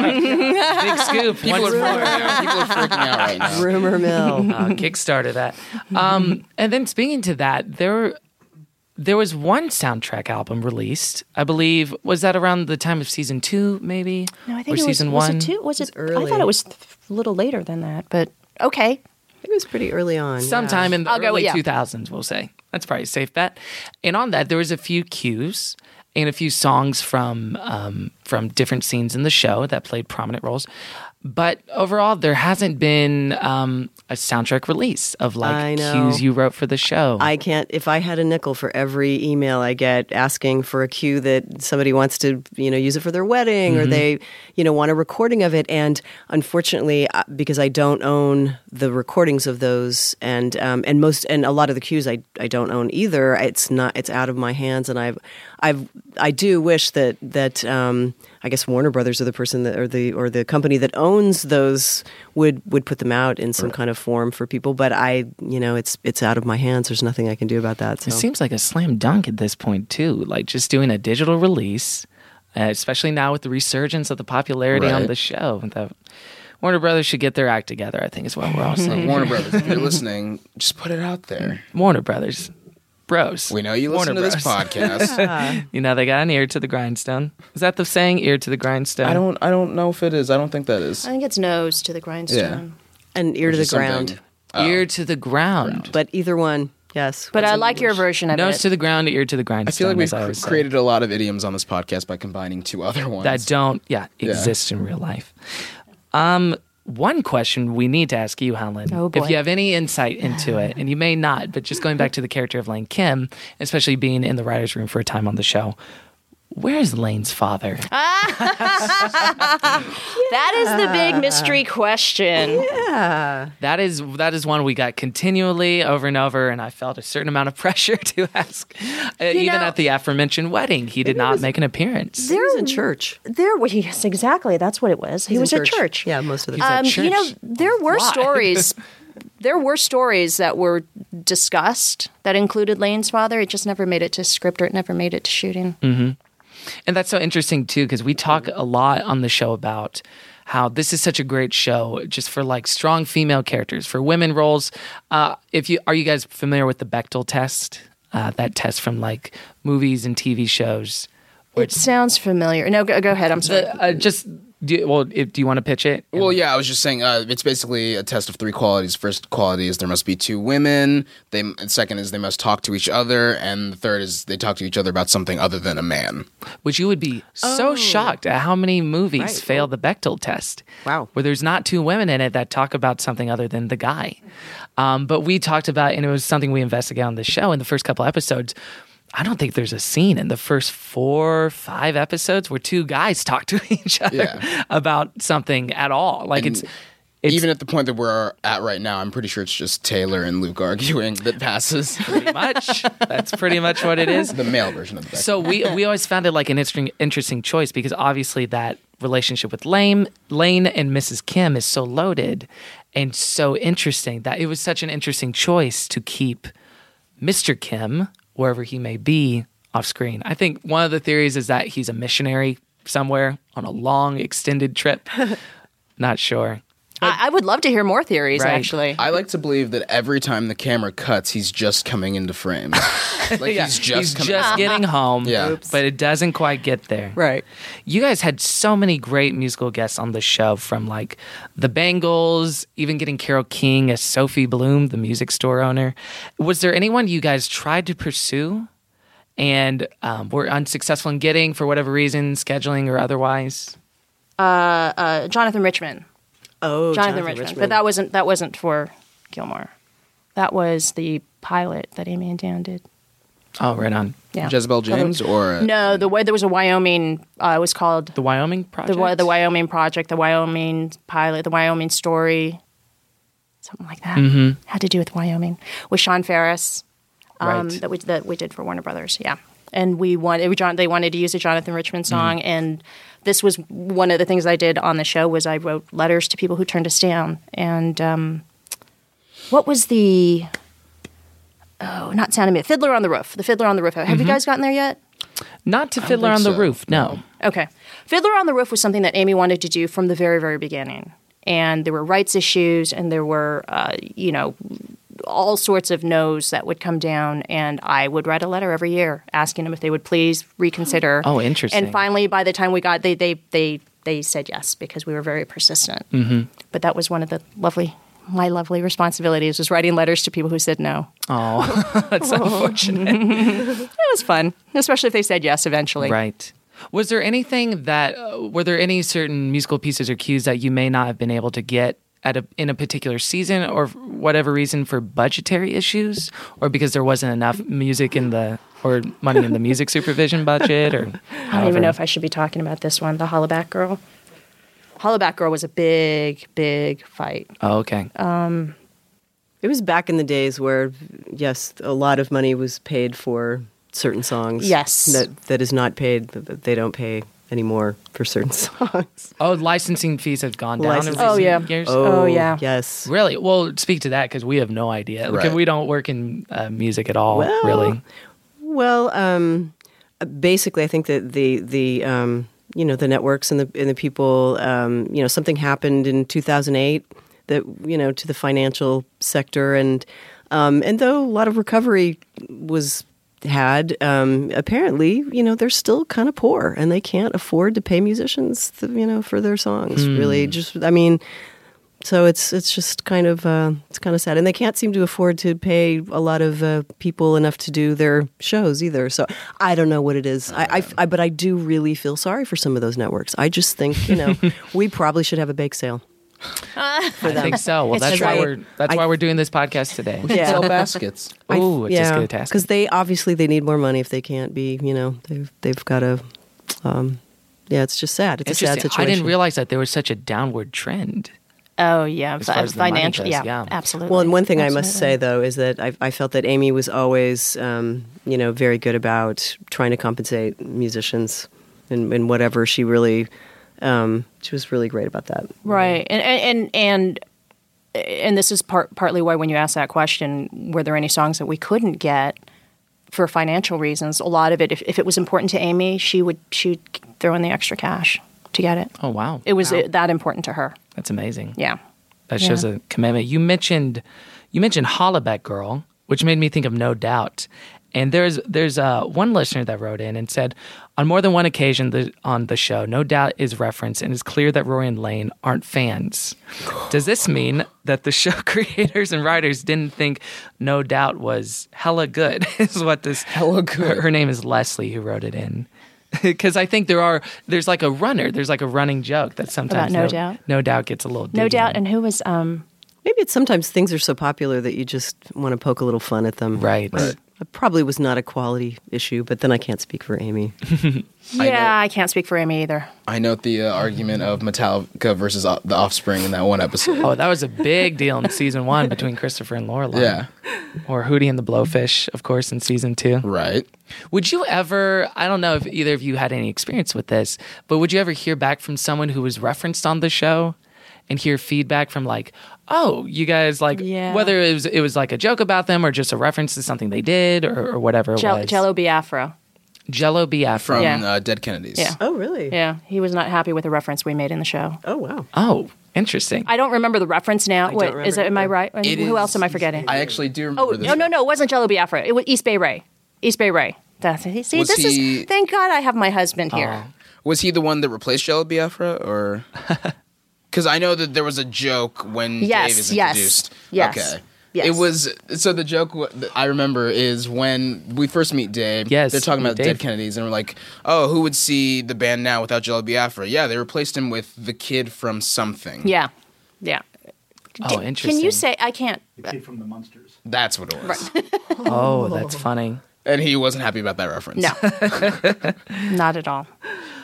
Big scoop. people Once are, more. freaking out. People are freaking out right now. Rumor mill. uh, Kickstarter that. Um, and then speaking to that, there there was one soundtrack album released. I believe was that around the time of season two, maybe, No, I or think it was, season was one. it two? Was it? early. I thought it was a little later than that, but okay. It was pretty early on. Sometime in the I'll go early with- yeah. two thousands, we'll say. That's probably a safe bet. And on that, there was a few cues and a few songs from um, from different scenes in the show that played prominent roles. But overall, there hasn't been um, a soundtrack release of I like know. cues you wrote for the show. I can't. If I had a nickel for every email I get asking for a cue that somebody wants to, you know, use it for their wedding, Mm-hmm. or they, you know, want a recording of it, and unfortunately, uh, because I don't own the recordings of those, and um, and most and a lot of the cues I I don't own either. It's not. It's out of my hands, and I've I've I do wish that that um, I guess Warner Brothers or the person that or the or the company that owns those would would put them out in some kind of form for people. But I, you know, it's it's out of my hands. There's nothing I can do about that. So. It seems like a slam dunk at this point too. Like just doing a digital release, uh, especially now with the resurgence of the popularity on Right. the show. The Warner Brothers should get their act together, I think is what we're all saying. Warner Brothers, if you're listening, just put it out there. Warner Brothers, bros. We know you listen Warner to this Bros. podcast. You know they got an ear to the grindstone. Is that the saying? Ear to the grindstone. I don't. I don't know if it is. I don't think that is. I think it's nose to the grindstone. and ear to the Which is something- ground. Ear to the ground. But either one, yes. But I like your version of Nose it. to the ground, ear to the grindstone. I feel like we've as I cr- always say. created a lot of idioms on this podcast by combining two other ones. that don't yeah exist in real life. Um, one question we need to ask you, Helen, Oh, boy. if you have any insight into it, and you may not, but just going back to the character of Lane Kim, especially being in the writers' room for a time on the show, where's Lane's father? That is the big mystery question. That is that is one we got continually over and over, and I felt a certain amount of pressure to ask. Uh, even know- at the aforementioned wedding, he did not make an appearance. He was in church. There, well, yes, exactly. That's what it was. He He's was in at church. Yeah, most of the He's time. at Um, you know, church. there were Why? stories. There were stories that were discussed that included Lane's father. It just never made it to script, or it never made it to shooting. And that's so interesting too, because we talk a lot on the show about how this is such a great show just for like strong female characters, for women roles. Uh, if you are you guys familiar with the Bechdel test? Uh, that test from like movies and T V shows. It sounds familiar. No, go, go ahead. I'm sorry. The, uh, just do you, well, if, do you want to pitch it? Well, yeah, I was just saying uh, it's basically a test of three qualities. First quality is there must be two women. They, and second is they must talk to each other, and the third is they talk to each other about something other than a man. Which you would be so shocked at how many movies Right. fail the Bechdel test. Wow. Where there's not two women in it that talk about something other than the guy. Um, but we talked about, and it was something we investigated on the show in the first couple episodes. I don't think there's a scene in the first four, five episodes where two guys talk to each other Yeah. about something at all. Like And it's, it's Even at the point that we're at right now, I'm pretty sure it's just Taylor and Luke arguing that passes. pretty much, that's pretty much what it is. The male version of the So we we always found it like an interesting interesting choice because obviously that relationship with Lane Lane and Missus Kim is so loaded and so interesting that it was such an interesting choice to keep Mister Kim wherever he may be off screen. I think one of the theories is that he's a missionary somewhere on a long extended trip. Not sure. I, I would love to hear more theories, Right. actually. I like to believe that every time the camera cuts, he's just coming into frame. Like Yeah, he's just he's coming. just getting home, Yeah. Oops. but it doesn't quite get there. Right. You guys had so many great musical guests on the show, from like the Bangles, even getting Carole King as Sophie Bloom, the music store owner. Was there anyone you guys tried to pursue and um, were unsuccessful in getting for whatever reason, scheduling or otherwise? Uh, Jonathan Richman. Oh, Jonathan, Richman. But that wasn't that wasn't for Gilmore. That was the pilot that Amy and Dan did. Oh, right on. Yeah. Jezebel James or No, the way there was a Wyoming. Uh, it was called The Wyoming the Project? Wy- the Wyoming Project, the Wyoming pilot, the Wyoming story, something like that. Mm-hmm. Had to do with Wyoming with Sean Ferris. Um, Right. That we that we did for Warner Brothers. Yeah, and we wanted we, John, they wanted to use a Jonathan Richman song, Mm-hmm. and this was one of the things I did on the show was I wrote letters to people who turned us down. And um, what was the oh, not Sound of Music, Fiddler on the Roof. The Fiddler on the Roof. Have Mm-hmm. you guys gotten there yet? Not to Fiddler on think the so. Roof, no. Okay. Fiddler on the Roof was something that Amy wanted to do from the very, very beginning. And there were rights issues and there were, uh, you know, all sorts of no's that would come down. And I would write a letter every year asking them if they would please reconsider. Oh, interesting. And finally, by the time we got, they they they, they said yes because we were very persistent. Mm-hmm. But that was one of the lovely, my lovely responsibilities was writing letters to people who said no. Oh, that's unfortunate. It was fun, especially if they said yes eventually. Right. Was there anything that, uh, were there any certain musical pieces or cues that you may not have been able to get at a, in a particular season or for whatever reason for budgetary issues or because there wasn't enough music in the, or money in the music supervision budget or I don't even know if I should be talking about this one, the Hollaback Girl. Hollaback Girl was a big, big fight. Oh, okay. It was back in the days where, yes, a lot of money was paid for certain songs. Yes. That that is not paid. That they don't pay anymore for certain songs. Oh, licensing fees have gone down in Licensing- recent Oh, yeah. years? Oh, yeah. Yes. Really? Well, speak to that because we have no idea. Because Right. we don't work in uh, music at all, Well, really. Well, um, basically, I think that the the um, you know the networks and the and the people um, you know something happened in two thousand eight that you know to the financial sector and um, and though a lot of recovery was had um, apparently you know they're still kind of poor and they can't afford to pay musicians you know for their songs really just I mean. So it's it's just kind of uh, it's kind of sad, and they can't seem to afford to pay a lot of uh, people enough to do their shows either. So I don't know what it is. I, I, I but I do really feel sorry for some of those networks. I just think you know we probably should have a bake sale. I think so. Well, It's that's true. why we're that's I- why we're doing this podcast today. Yeah. Sell baskets. I- Ooh, just get a task. because they obviously they need more money if they can't be. You know they've they've got to. Um, yeah, it's just sad. It's a sad Interesting. situation. I didn't realize that there was such a downward trend. Oh, yeah. As far as the money Financial. goes, Yeah, yeah. absolutely. Well, and one thing I must Absolutely. say though is that I, I felt that Amy was always, um, you know, very good about trying to compensate musicians in, in whatever she really. Um, she was really great about that. Right, and and and and this is part partly why when you ask that question, were there any songs that we couldn't get for financial reasons? A lot of it, if, if it was important to Amy, she would she'd throw in the extra cash to get it. Oh, wow. It was Wow. uh, that important to her. That's amazing. Yeah, That shows Yeah. a commitment. You mentioned you mentioned Hollaback Girl, which made me think of No Doubt. And there's there's uh, one listener that wrote in and said, on more than one occasion the, on the show, No Doubt is referenced, and it's clear that Rory and Lane aren't fans. Does this mean that the show creators and writers didn't think No Doubt was hella good? Is what this Hella good. Her, her name is Leslie, who wrote it in. Because I think there are there's like a runner, there's like a running joke that sometimes About No Doubt? No Doubt gets a little no dig doubt. in. And who was um Maybe it's sometimes things are so popular that you just want to poke a little fun at them. Right. It probably was not a quality issue, but then I can't speak for Amy. yeah, I, can't speak for Amy either. I note the uh, argument of Metallica versus uh, the Offspring in that one episode. Oh, that was a big deal in season one between Christopher and Lorelai. Yeah. Or Hootie and the Blowfish, of course, in season two. Right. Would you ever, I don't know if either of you had any experience with this, but would you ever hear back from someone who was referenced on the show and hear feedback from like, oh, you guys like, Yeah. whether it was it was like a joke about them or just a reference to something they did or, or whatever it Jell- was. Jello Biafra. Jello Biafra. From Yeah. uh, Dead Kennedys. Yeah. Oh, really? Yeah, he was not happy with the reference we made in the show. Oh, wow. Oh, interesting. I don't remember the reference now. don't Wait, remember is it? Am I either. right? It Who is- else am I forgetting? I actually do remember Oh this. no, no, no! It wasn't Jello Biafra. It was East Bay Ray. East Bay Ray. That's it. See, Was this he- is. Thank God I have my husband here. Oh. Was he the one that replaced Jello Biafra, or? Because I know that there was a joke when Yes, Dave is yes, introduced. yes, Okay. yes. It was so the joke w- that I remember is when we first meet Dave. Yes, they're talking meet about Dave. Dead Kennedys, and we're like, "Oh, who would see the band now without Jello Biafra?" Yeah, they replaced him with the kid from something. Yeah, yeah. Oh, D- interesting. Can you say I can't? The kid from the Munsters. That's what it was. Oh, that's funny. And he wasn't happy about that reference. No, not at all.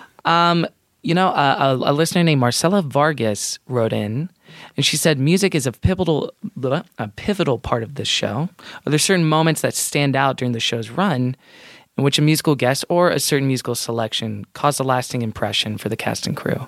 You know, a, a, a listener named Marcella Vargas wrote in, and she said, "Music is a pivotal, a pivotal part of this show. Are there certain moments that stand out during the show's run, in in which a musical guest or a certain musical selection caused a lasting impression for the cast and crew.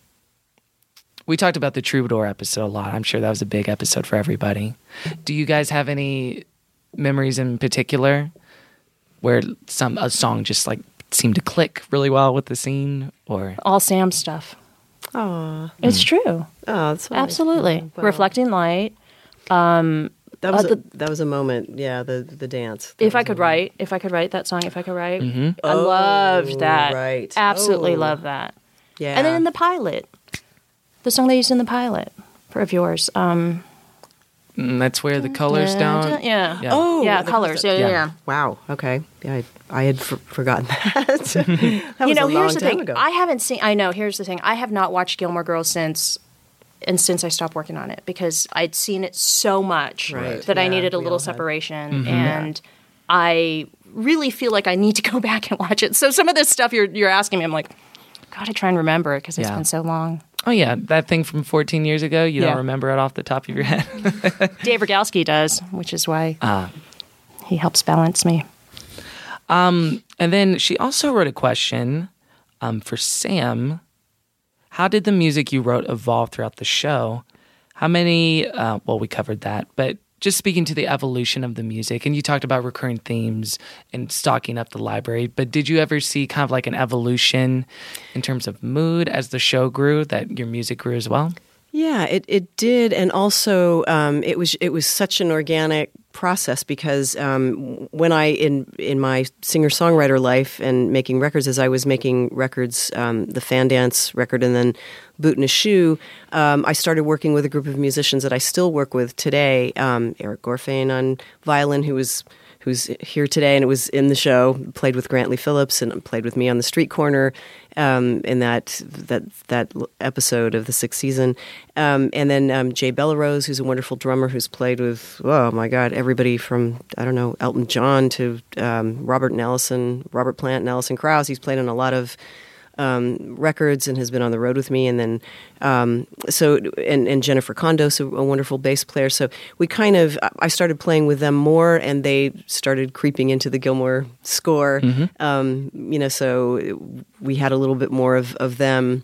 We talked about the Troubadour episode a lot. I'm sure that was a big episode for everybody. Do you guys have any memories in particular where some a song just like seemed to click really well with the scene? Or All Sam stuff. Oh, It's true. oh, that's nice. Absolutely. Wow. Reflecting Light. Um, That was uh, a, the- that was a moment. Yeah, the the dance. That if I was a could moment. write, if I could write that song, if I could write, I Oh, loved that. right. Absolutely Oh. love that. Yeah, And then in the pilot, the song they used in the pilot for of yours. Um, Mm, that's where the colors don't. Yeah. Yeah. oh yeah, that colors. was Yeah, it. yeah. Yeah. yeah. Wow. Okay. Yeah, I, I had for, forgotten that. that You was know, a here's long the time thing. ago. I haven't seen. I know. Here's the thing. I have not watched Gilmore Girls since, and since I stopped working on it because I'd seen it so much Right. that I Yeah, needed a we little all had. separation, and I really feel like I need to go back and watch it. So some of this stuff you're you're asking me, I'm like, gotta try and remember it because it's Yeah. been so long. Oh yeah, that thing from fourteen years ago. You Yeah. don't remember it off the top of your head. Dave Rogalski does, which is why Ah. he helps balance me. Um, and then she also wrote a question um, for Sam. How did the music you wrote evolve throughout the show? How many? Uh, well, we covered that, but just speaking to the evolution of the music, and you talked about recurring themes and stocking up the library, but did you ever see kind of like an evolution in terms of mood as the show grew, that your music grew as well? Yeah, it, it did, and also um, it was it was such an organic process because um, when I in in my singer songwriter life and making records, as I was making records, um, the Fan Dance record, and then Boot in a Shoe, um, I started working with a group of musicians that I still work with today. Um, Eric Gorfain on violin, who was. who's here today, and it was in the show, played with Grantley Phillips and played with me on the street corner um, in that that that episode of the sixth season. Um, and then um, Jay Bellarose, who's a wonderful drummer who's played with, oh my God, everybody from, I don't know, Elton John to um, Robert and Allison, Robert Plant and Alison Krauss. He's played on a lot of Um, records and has been on the road with me, and then um, so and, and Jennifer Condos, a, a wonderful bass player. So we kind of I started playing with them more, and they started creeping into the Gilmore score. Um, you know, so we had a little bit more of, of them,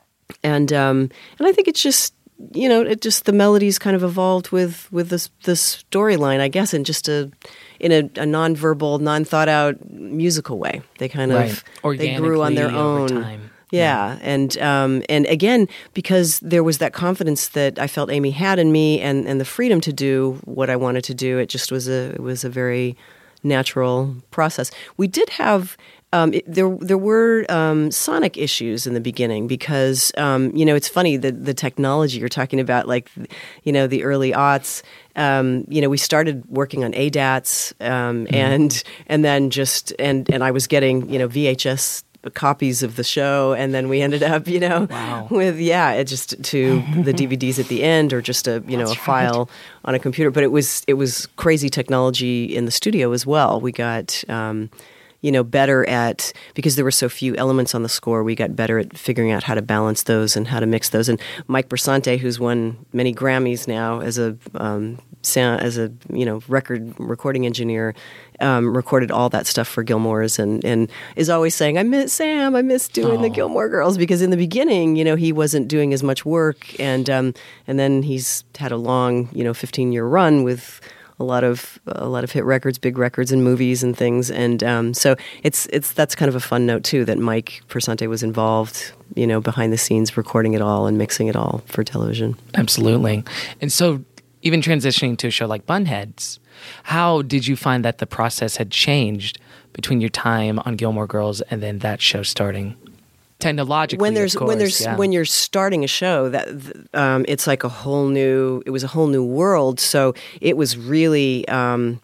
and um, and I think it's just you know it just the melodies kind of evolved with with this the storyline, I guess, in just a. in a, a non-verbal, non-thought out musical way. They kind of Right. they grew on their Organically over own. time. Yeah, and um, and again, because there was that confidence that I felt Amy had in me, and, and the freedom to do what I wanted to do. It just was a it was a very natural process. We did have. Um, it, there, there were um, sonic issues in the beginning because um, you know it's funny the the technology you're talking about, like you know the early aughts. Um, you know, we started working on A D A Ts, um, Mm-hmm. and and then just and and I was getting you know V H S copies of the show, and then we ended up you know Wow. with yeah, it just to the D V Ds at the end, or just a you know That's a file on a computer. But it was it was crazy technology in the studio as well. We got. Um, you know, better at, because there were so few elements on the score, we got better at figuring out how to balance those and how to mix those. And Mike Bersante, who's won many Grammys now as a um, sound, as a you know record recording engineer, um, recorded all that stuff for Gilmore's, and and is always saying, "I miss Sam, I miss doing the Oh. Gilmore Girls," because in the beginning, you know, he wasn't doing as much work, and um, and then he's had a long, you know, fifteen year run with. A lot of a lot of hit records, big records, and movies and things, and um, so it's it's that's kind of a fun note too that Mike Persante was involved, you know, behind the scenes, recording it all and mixing it all for television. Absolutely. And so, even transitioning to a show like Bunheads, how did you find that the process had changed between your time on Gilmore Girls and then that show starting? Technologically, When there's of course, when there's yeah. when you're starting a show, that um, it's like a whole new. It was a whole new world. So it was really. Um,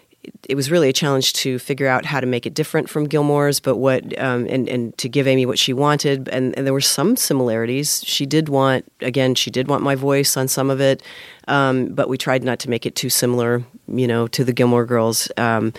It was really a challenge to figure out how to make it different from Gilmore's, but what um, and and to give Amy what she wanted, and, and there were some similarities. She did want, again, she did want my voice on some of it, um, but we tried not to make it too similar, you know, to the Gilmore Girls. Um,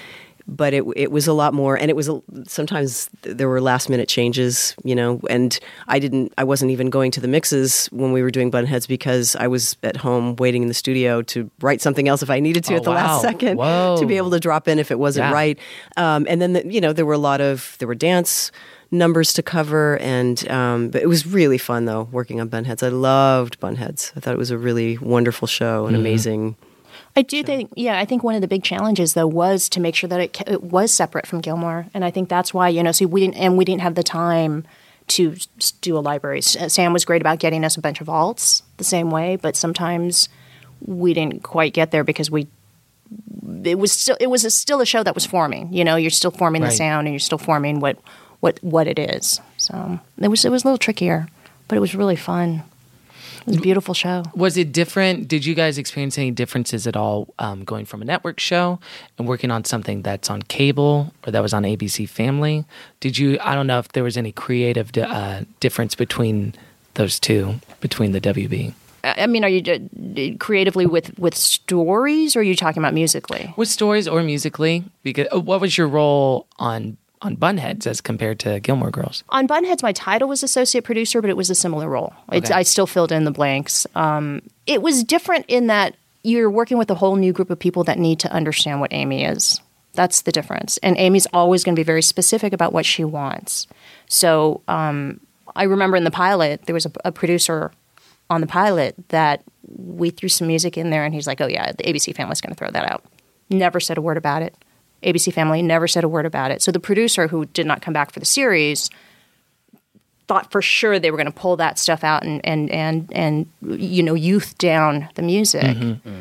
but it it was a lot more, and it was a, sometimes there were last minute changes, you know, and I didn't, I wasn't even going to the mixes when we were doing Bunheads because I was at home waiting in the studio to write something else if I needed to Oh, at the wow. last second Whoa. to be able to drop in if it wasn't Yeah. right. Um, and then the, you know there were a lot of there were dance numbers to cover, and um, but it was really fun though working on Bunheads. I loved Bunheads. I thought it was a really wonderful show and amazing. I do think, yeah, I think one of the big challenges though was to make sure that it, ca- it was separate from Gilmore, and I think that's why you know, see, we didn't, and we didn't have the time to s- do a library. S- Sam was great about getting us a bunch of alts the same way, but sometimes we didn't quite get there because we. It was still it was a, still a show that was forming. You know, you're still forming Right. the sound, and you're still forming what what what it is. So it was it was a little trickier, but it was really fun. It was a beautiful show. Was it different? Did you guys experience any differences at all um, going from a network show and working on something that's on cable or that was on A B C Family? Did you, I don't know if there was any creative di- uh, difference between those two, between the W B? I I mean, are you uh, creatively with, with stories, or are you talking about musically? With stories or musically? Because uh, what was your role on on Bunheads as compared to Gilmore Girls? On Bunheads, my title was associate producer, but it was a similar role. It's, Okay. I still filled in the blanks. Um, it was different in that you're working with a whole new group of people that need to understand what Amy is. That's the difference. And Amy's always going to be very specific about what she wants. So um, I remember in the pilot, there was a, a producer on the pilot that we threw some music in there, and he's like, oh, yeah, the A B C Family's going to throw that out. Never said a word about it. A B C Family never said a word about it. So the producer, who did not come back for the series, thought for sure they were going to pull that stuff out and and and and you know youth down the music.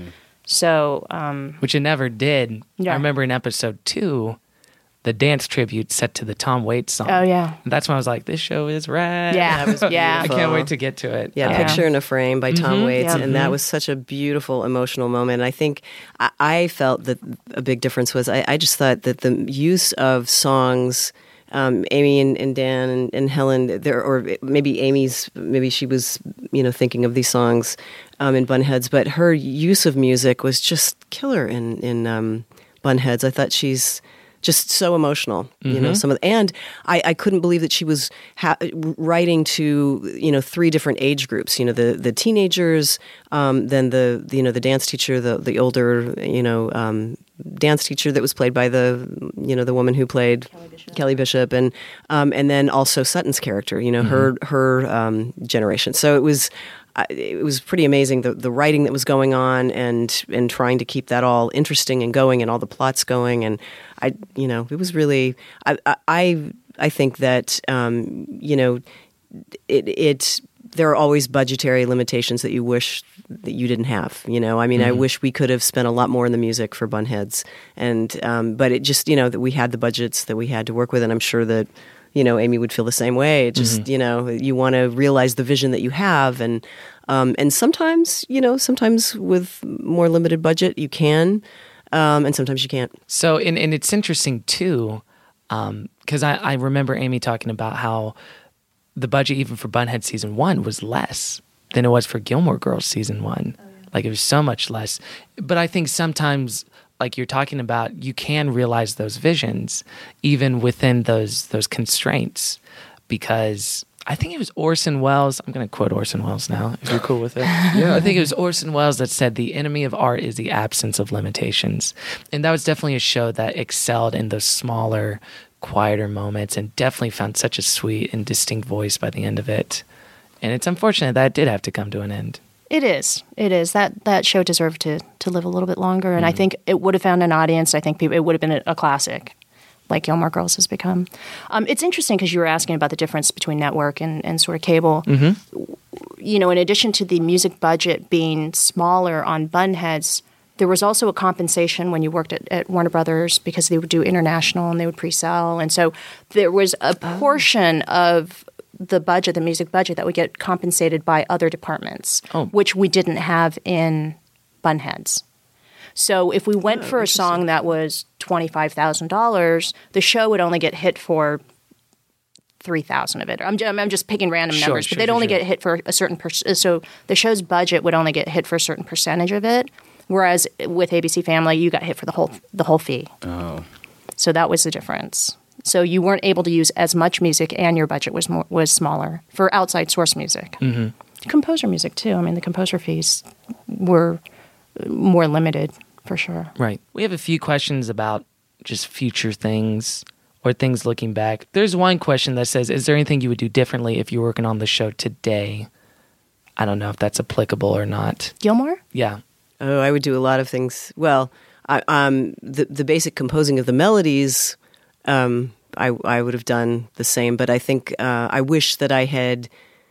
So um, Which it never did. Yeah. I remember in episode two, the dance tribute set to the Tom Waits song. Oh, yeah. And that's when I was like, this show is rad. yeah, That was yeah. I can't wait to get to it. Yeah, Yeah. Picture in a Frame by Tom Waits, Yeah. and that was such a beautiful emotional moment. And I think I, I felt that a big difference was I, I just thought that the use of songs, um, Amy and, and Dan and, and Helen, there, or maybe Amy's, maybe she was, you know, thinking of these songs um, in Bunheads, but her use of music was just killer in in um, Bunheads. I thought she's just so emotional, you know. Some of the, and I, I couldn't believe that she was ha- writing to you know three different age groups. You know, the the teenagers, um, then the, the you know the dance teacher, the the older you know um, dance teacher that was played by the you know the woman who played Kelly Bishop, Kelly Bishop and um, and then also Sutton's character. You know, her her um, generation. So it was. I- It was pretty amazing the the writing that was going on and and trying to keep that all interesting and going and all the plots going, and I you know it was really I I I think that um, you know it it there are always budgetary limitations that you wish that you didn't have. You know, I mean, I wish we could have spent a lot more in the music for Bunheads, and um, but it just you know that we had the budgets that we had to work with, and I'm sure that. You know, Amy would feel the same way. It just, you know, you want to realize the vision that you have, and um, and sometimes, you know, sometimes with more limited budget you can, um, and sometimes you can't. So, and, and it's interesting too, because I, I remember Amy talking about how the budget even for Bunhead season one was less than it was for Gilmore Girls season one. Oh, yeah. Like it was so much less. But I think sometimes, like you're talking about, you can realize those visions even within those those constraints, because I think it was Orson Welles. I'm going to quote Orson Welles now, if you're cool with it. Yeah. I think it was Orson Welles that said, the enemy of art is the absence of limitations. And that was definitely a show that excelled in those smaller, quieter moments and definitely found such a sweet and distinct voice by the end of it. And it's unfortunate that it did have to come to an end. It is. It is. That that show deserved to to live a little bit longer, and I think it would have found an audience. I think people, it would have been a, a classic, like Gilmore Girls has become. Um, it's interesting because you were asking about the difference between network and, and sort of cable. You know, in addition to the music budget being smaller on Bunheads, there was also a compensation when you worked at, at Warner Brothers, because they would do international and they would pre-sell, and so there was a portion of the budget, the music budget, that would get compensated by other departments, Oh. which we didn't have in Bunheads. So if we went for a song that was twenty-five thousand dollars, the show would only get hit for three thousand dollars of it. I'm, ju- I'm just picking random Sure, numbers, sure, but they'd sure, only sure. get hit for a certain percent. So the show's budget would only get hit for a certain percentage of it, whereas with A B C Family, you got hit for the whole the whole fee. Oh. So that was the difference. So you weren't able to use as much music, and your budget was more, was smaller for outside source music. Mm-hmm. Composer music too. I mean, the composer fees were more limited for sure. Right. We have a few questions about just future things or things looking back. There's one question that says, is there anything you would do differently if you were working on the show today? I don't know if that's applicable or not. Gilmore? Yeah. Oh, I would do a lot of things. Well, I, um, the the basic composing of the melodies, um, I I would have done the same. But I think uh, I wish that I had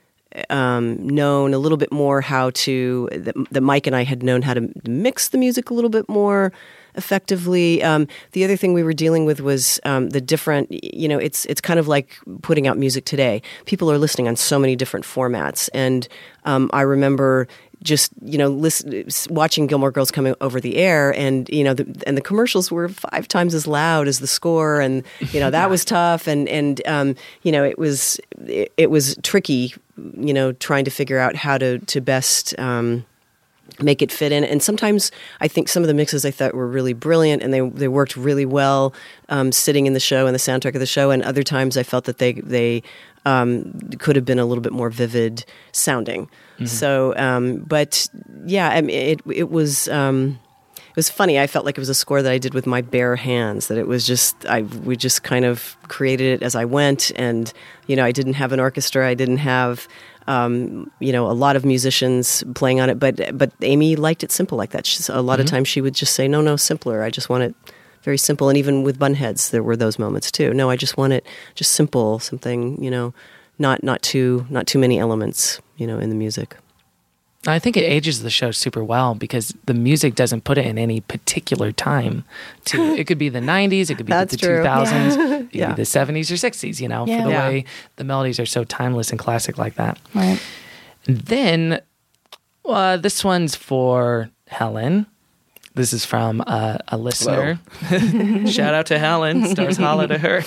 um, known a little bit more how to. That, that Mike and I had known how to mix the music a little bit more effectively. Um, the other thing we were dealing with was um, the different. You know, it's it's kind of like putting out music today. People are listening on so many different formats, and um, I remember. Just you know, listen, watching Gilmore Girls coming over the air, and you know, the, and the commercials were five times as loud as the score, and you know that was tough, and and um, you know it was it, it was tricky, you know, trying to figure out how to to best um, make it fit in. And sometimes I think some of the mixes I thought were really brilliant, and they they worked really well um, sitting in the show and the soundtrack of the show. And other times I felt that they they um, could have been a little bit more vivid sounding. Mm-hmm. So, um, but yeah, I mean, it it was um, it was funny. I felt like it was a score that I did with my bare hands. That it was just I we just kind of created it as I went, and you know, I didn't have an orchestra. I didn't have um, you know a lot of musicians playing on it. But but Amy liked it simple like that. She's, a lot mm-hmm. of times she would just say, "No, no, simpler. I just want it very simple." And even with Bunheads, there were those moments too. No, I just want it just simple, something you know. Not not too not too many elements, you know, in the music. I think it ages the show super well because the music doesn't put it in any particular time. To it could be the nineties, it could be That's the true. two thousands, Yeah. it could Yeah. be the seventies or sixties. You know, Yeah. for the Yeah. way the melodies are so timeless and classic like that. Right. And then uh, this one's for Helen. This is from uh, a listener. Shout out to Helen. Stars holla to her.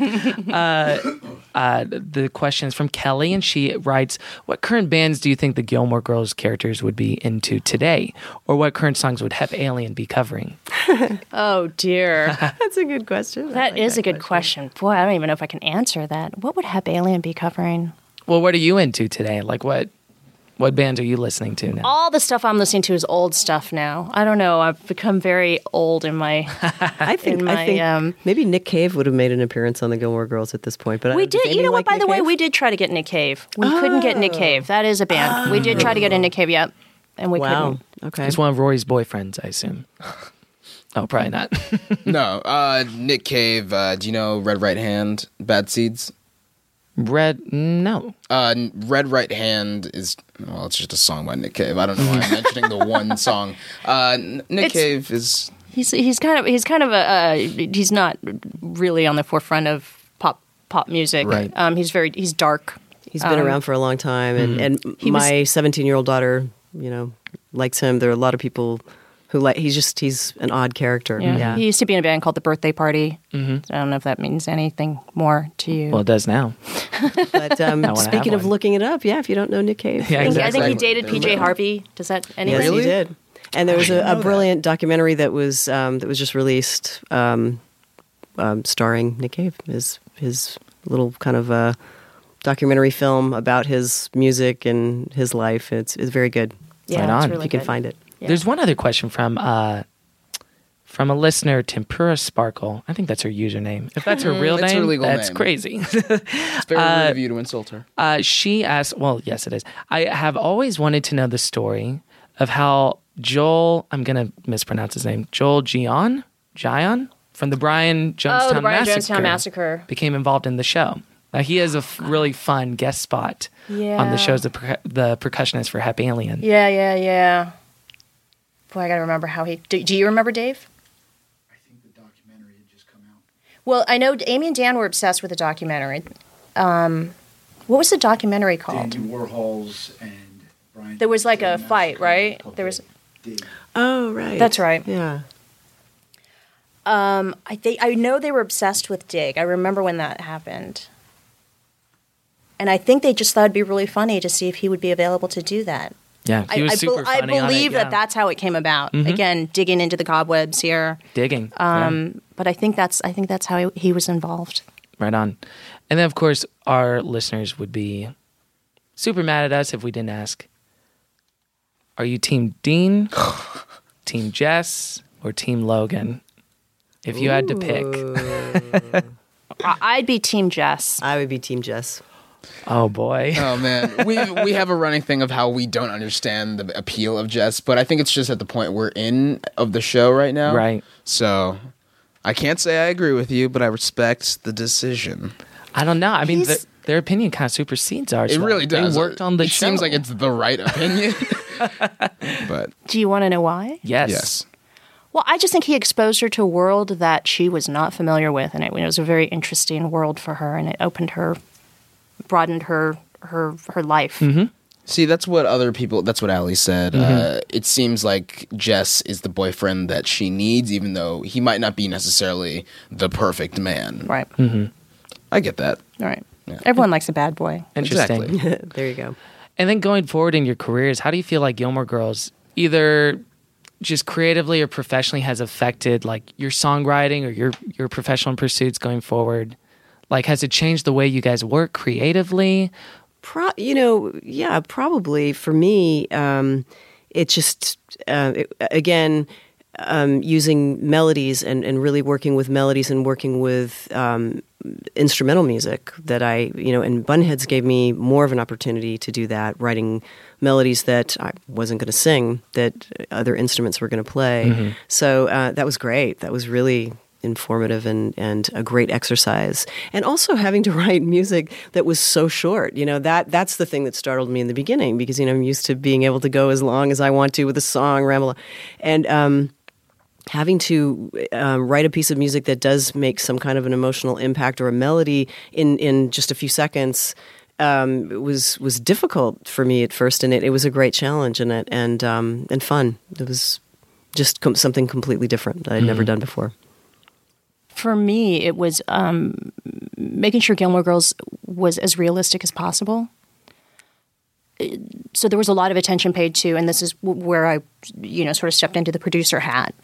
uh, uh, the question is from Kelly, and she writes, what current bands do you think the Gilmore Girls characters would be into today? Or what current songs would Hep Alien be covering? Oh, dear. That's a good question. That is a good question. Boy, I don't even know if I can answer that. What would Hep Alien be covering? Well, what are you into today? Like, what what bands are you listening to now? All the stuff I'm listening to is old stuff now. I don't know. I've become very old in my. I think, in my, I think um, maybe Nick Cave would have made an appearance on the Gilmore Girls at this point. But I we don't- does did. You Amy know what? like By Nick the way, Cave? we did try to get Nick Cave. We couldn't get Nick Cave. That is a band. We did try to get in Nick Cave. Yep, and we Wow. couldn't. Okay. It's one of Rory's boyfriends, I assume. Oh, probably not. No, uh, Nick Cave. Uh, do you know Red Right Hand, Bad Seeds? Red, no. Uh, Red Right Hand is, well, it's just a song by Nick Cave. I don't know why I'm mentioning the one song. Uh, N- Nick It's- Cave is, He's he's kind of he's kind of a uh, he's not really on the forefront of pop pop music. Right. Um, he's very he's dark. He's been Um, around for a long time, and, and He was- my seventeen-year-old daughter, you know, likes him. There are a lot of people who like. He's just he's an odd character. Yeah. He used to be in a band called The Birthday Party. Mm-hmm. I don't know if that means anything more to you. Well, it does now. But um, I wanna speaking have of one. looking it up, yeah, if you don't know Nick Cave, Yeah, I think, I exactly. think he dated P J Really? Harvey. Does that yes, anything? he did. And there was a, a know brilliant documentary that was um, that was just released, um, um, starring Nick Cave. His his little kind of uh, documentary film about his music and his life. It's it's very good. Yeah, Right it's on. really if you can good. find it. Yeah. There's one other question from uh, from a listener, Tempura Sparkle. I think that's her username. If that's her real It's her name, legal that's name. crazy. it's very rude of you to insult her. Uh, she asked, well, yes, it is. I have always wanted to know the story of how Joel, I'm going to mispronounce his name, Joel Gion, Gion from the Brian Jonestown Oh, the Brian Massacre, Jonestown Massacre. became involved in the show. Now, he has a f- really fun guest spot on Yeah. the show as the, per- the percussionist for Hep Alien. Yeah, yeah, yeah. Boy, I got to remember how he. Do, do you remember Dave? I think the documentary had just come out. Well, I know Amy and Dan were obsessed with the documentary. Um, what was the documentary called? Dandy Warhols and Brian. There was like a Jonestown fight, Massacre, right? couple There was- dig- Oh, right. That's right. Yeah. Um, I think I know they were obsessed with Dig. I remember when that happened, and I think they just thought it'd be really funny to see if he would be available to do that. Yeah, he was I, super I, funny I on it, believe yeah. that that's how it came about. Again, digging into the cobwebs here. Digging. Um, yeah. But I think that's I think that's how he, he was involved. Right on. And then, of course, our listeners would be super mad at us if we didn't ask, are you Team Dean, Team Jess, or Team Logan? If you had to pick. I- I'd be Team Jess. I would be Team Jess. Oh, boy. Oh man, we we have a running thing of how we don't understand the appeal of Jess, but I think it's just at the point we're in of the show right now. Right. So I can't say I agree with you, but I respect the decision. I don't know. I mean, He's- the, their opinion kind of supersedes ours. It though. really does. They worked on the it show. seems like it's the right opinion. But Do you want to know why? Yes. yes. Well, I just think he exposed her to a world that she was not familiar with, and it, it was a very interesting world for her, and it opened her, broadened her her her life. Mm-hmm. See, that's what other people, that's what Ali said. Mm-hmm. Uh, it seems like Jess is the boyfriend that she needs, even though he might not be necessarily the perfect man. Right. Mm-hmm. I get that. All right. Yeah. Everyone likes a bad boy. Interesting. Exactly. There you go. And then going forward in your careers, how do you feel like Gilmore Girls either just creatively or professionally has affected like your songwriting or your your professional pursuits going forward? Like, has it changed the way you guys work creatively? Pro- you know, yeah, probably for me, um, it just uh, it, again um, using melodies and, and really working with melodies and working with um, instrumental music that I, you know, and Bunheads gave me more of an opportunity to do that, writing melodies that I wasn't going to sing, that other instruments were going to play. Mm-hmm. So uh, that was great. That was really informative and, and a great exercise. And also having to write music that was so short. You know, that that's the thing that startled me in the beginning because, you know, I'm used to being able to go as long as I want to with a song, ramble. And um, having to um, write a piece of music that does make some kind of an emotional impact or a melody in, in just a few seconds um, it was was difficult for me at first. And it, it was a great challenge and, it, and, um, and fun. It was just com- something completely different that I'd Mm-hmm. never done before. For me, it was um, making sure Gilmore Girls was as realistic as possible. So there was a lot of attention paid to, and this is where I, you know, sort of stepped into the producer hat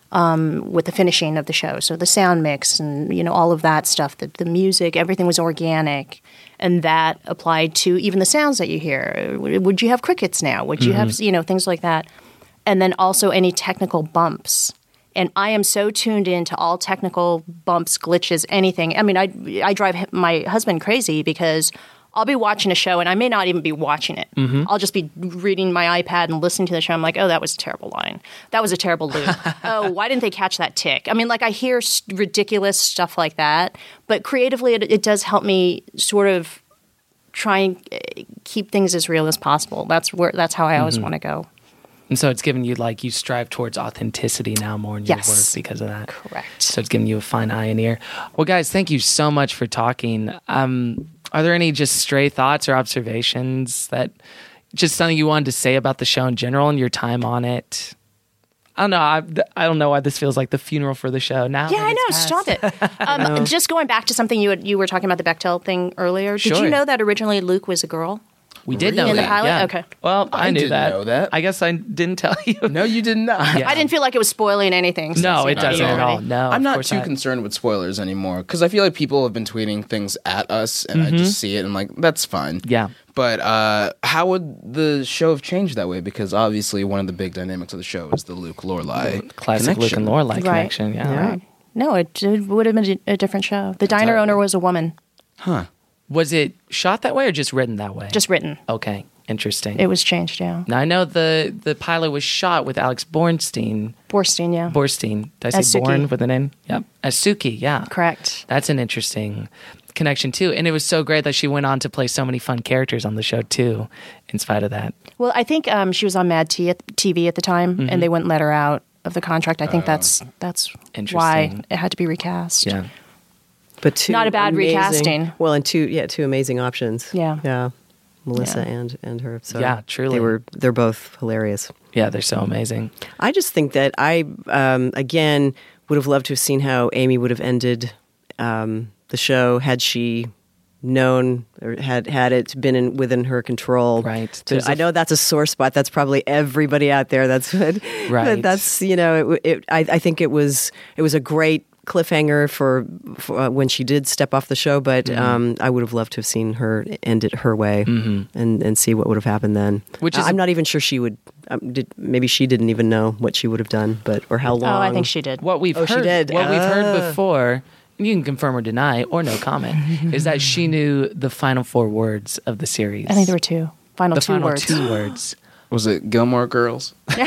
um, with the finishing of the show. So the sound mix and, you know, all of that stuff, the, the music, everything was organic. And that applied to even the sounds that you hear. Would you have crickets now? Would you have, you know, things like that? And then also any technical bumps. And I am so tuned into all technical bumps, glitches, anything. I mean, I I drive my husband crazy because I'll be watching a show and I may not even be watching it. Mm-hmm. I'll just be reading my iPad and listening to the show. I'm like, oh, that was a terrible line. That was a terrible loop. Oh, why didn't they catch that tick? I mean, like I hear s- ridiculous stuff like that. But creatively, it, it does help me sort of try and uh, keep things as real as possible. That's where that's how I always Mm-hmm. want to go. And so it's given you like you strive towards authenticity now more in Yes. your work because of that. Correct. So it's giving you a fine eye and ear. Well, guys, thank you so much for talking. Um, are there any just stray thoughts or observations that just something you wanted to say about the show in general and your time on it? I don't know. I, I don't know why this feels like the funeral for the show now. Yeah, that I know. it's Stop passed. it. Um, just going back to something you had, you were talking about the Bechdel thing earlier. Did Sure. you know that originally Luke was a girl? We did know In the that. pilot? yeah. Okay. Well, I, I knew didn't that. know that. I guess I didn't tell you. No, you did not. Yeah. I didn't feel like it was spoiling anything. since No, you it knew doesn't at already. all. No, I'm of not course too not. concerned with spoilers anymore because I feel like people have been tweeting things at us and I just see it and I'm like, that's fine. Yeah. But uh, how would the show have changed that way? Because obviously one of the big dynamics of the show is the Luke Lorelai Classic Luke and connection. Lorelai Right. connection. Yeah. Right. No, it, it would have been a different show. The diner Entirely. owner was a woman, Huh. Was it shot that way or just written that way? just written. Okay. Interesting. It was changed, yeah. Now I know the the pilot was shot with Alex Bornstein. Borstein, yeah. Borstein. Did I As say Suki. Born with an N? Yep. As Suki, yeah. Correct. That's an interesting connection too. And it was so great that she went on to play so many fun characters on the show too, in spite of that. Well, I think um, she was on Mad T- T V at the time, Mm-hmm. and they wouldn't let her out of the contract. I think that's that's Interesting. why it had to be recast. Yeah. But two Not a bad amazing- recasting. Well, and two yeah, two amazing options. Yeah. yeah, Melissa Yeah. and and her. So Yeah, truly. they were they're both hilarious. Yeah, they're so amazing. I just think that I um, again would have loved to have seen how Amy would have ended um, the show had she known or had had it been in, within her control. Right. So There's I a- know that's a sore spot. That's probably everybody out there. That's what. Right. But that's you know. It, it, I, I think it was it was a great cliffhanger for, for uh, when she did step off the show. But Mm-hmm. um, I would have loved to have seen her end it her way and and see what would have happened then. Which is- I'm not even sure she would. Um, did, maybe she didn't even know what she would have done, but or how long. Oh, I think she did. What we've Oh, she heard, did. what we've heard Ah. before, and you can confirm or deny or no comment, is that she knew the final four words of the series. I think there were two. Final the two final words. two words. Was it Gilmore Girls? Ding,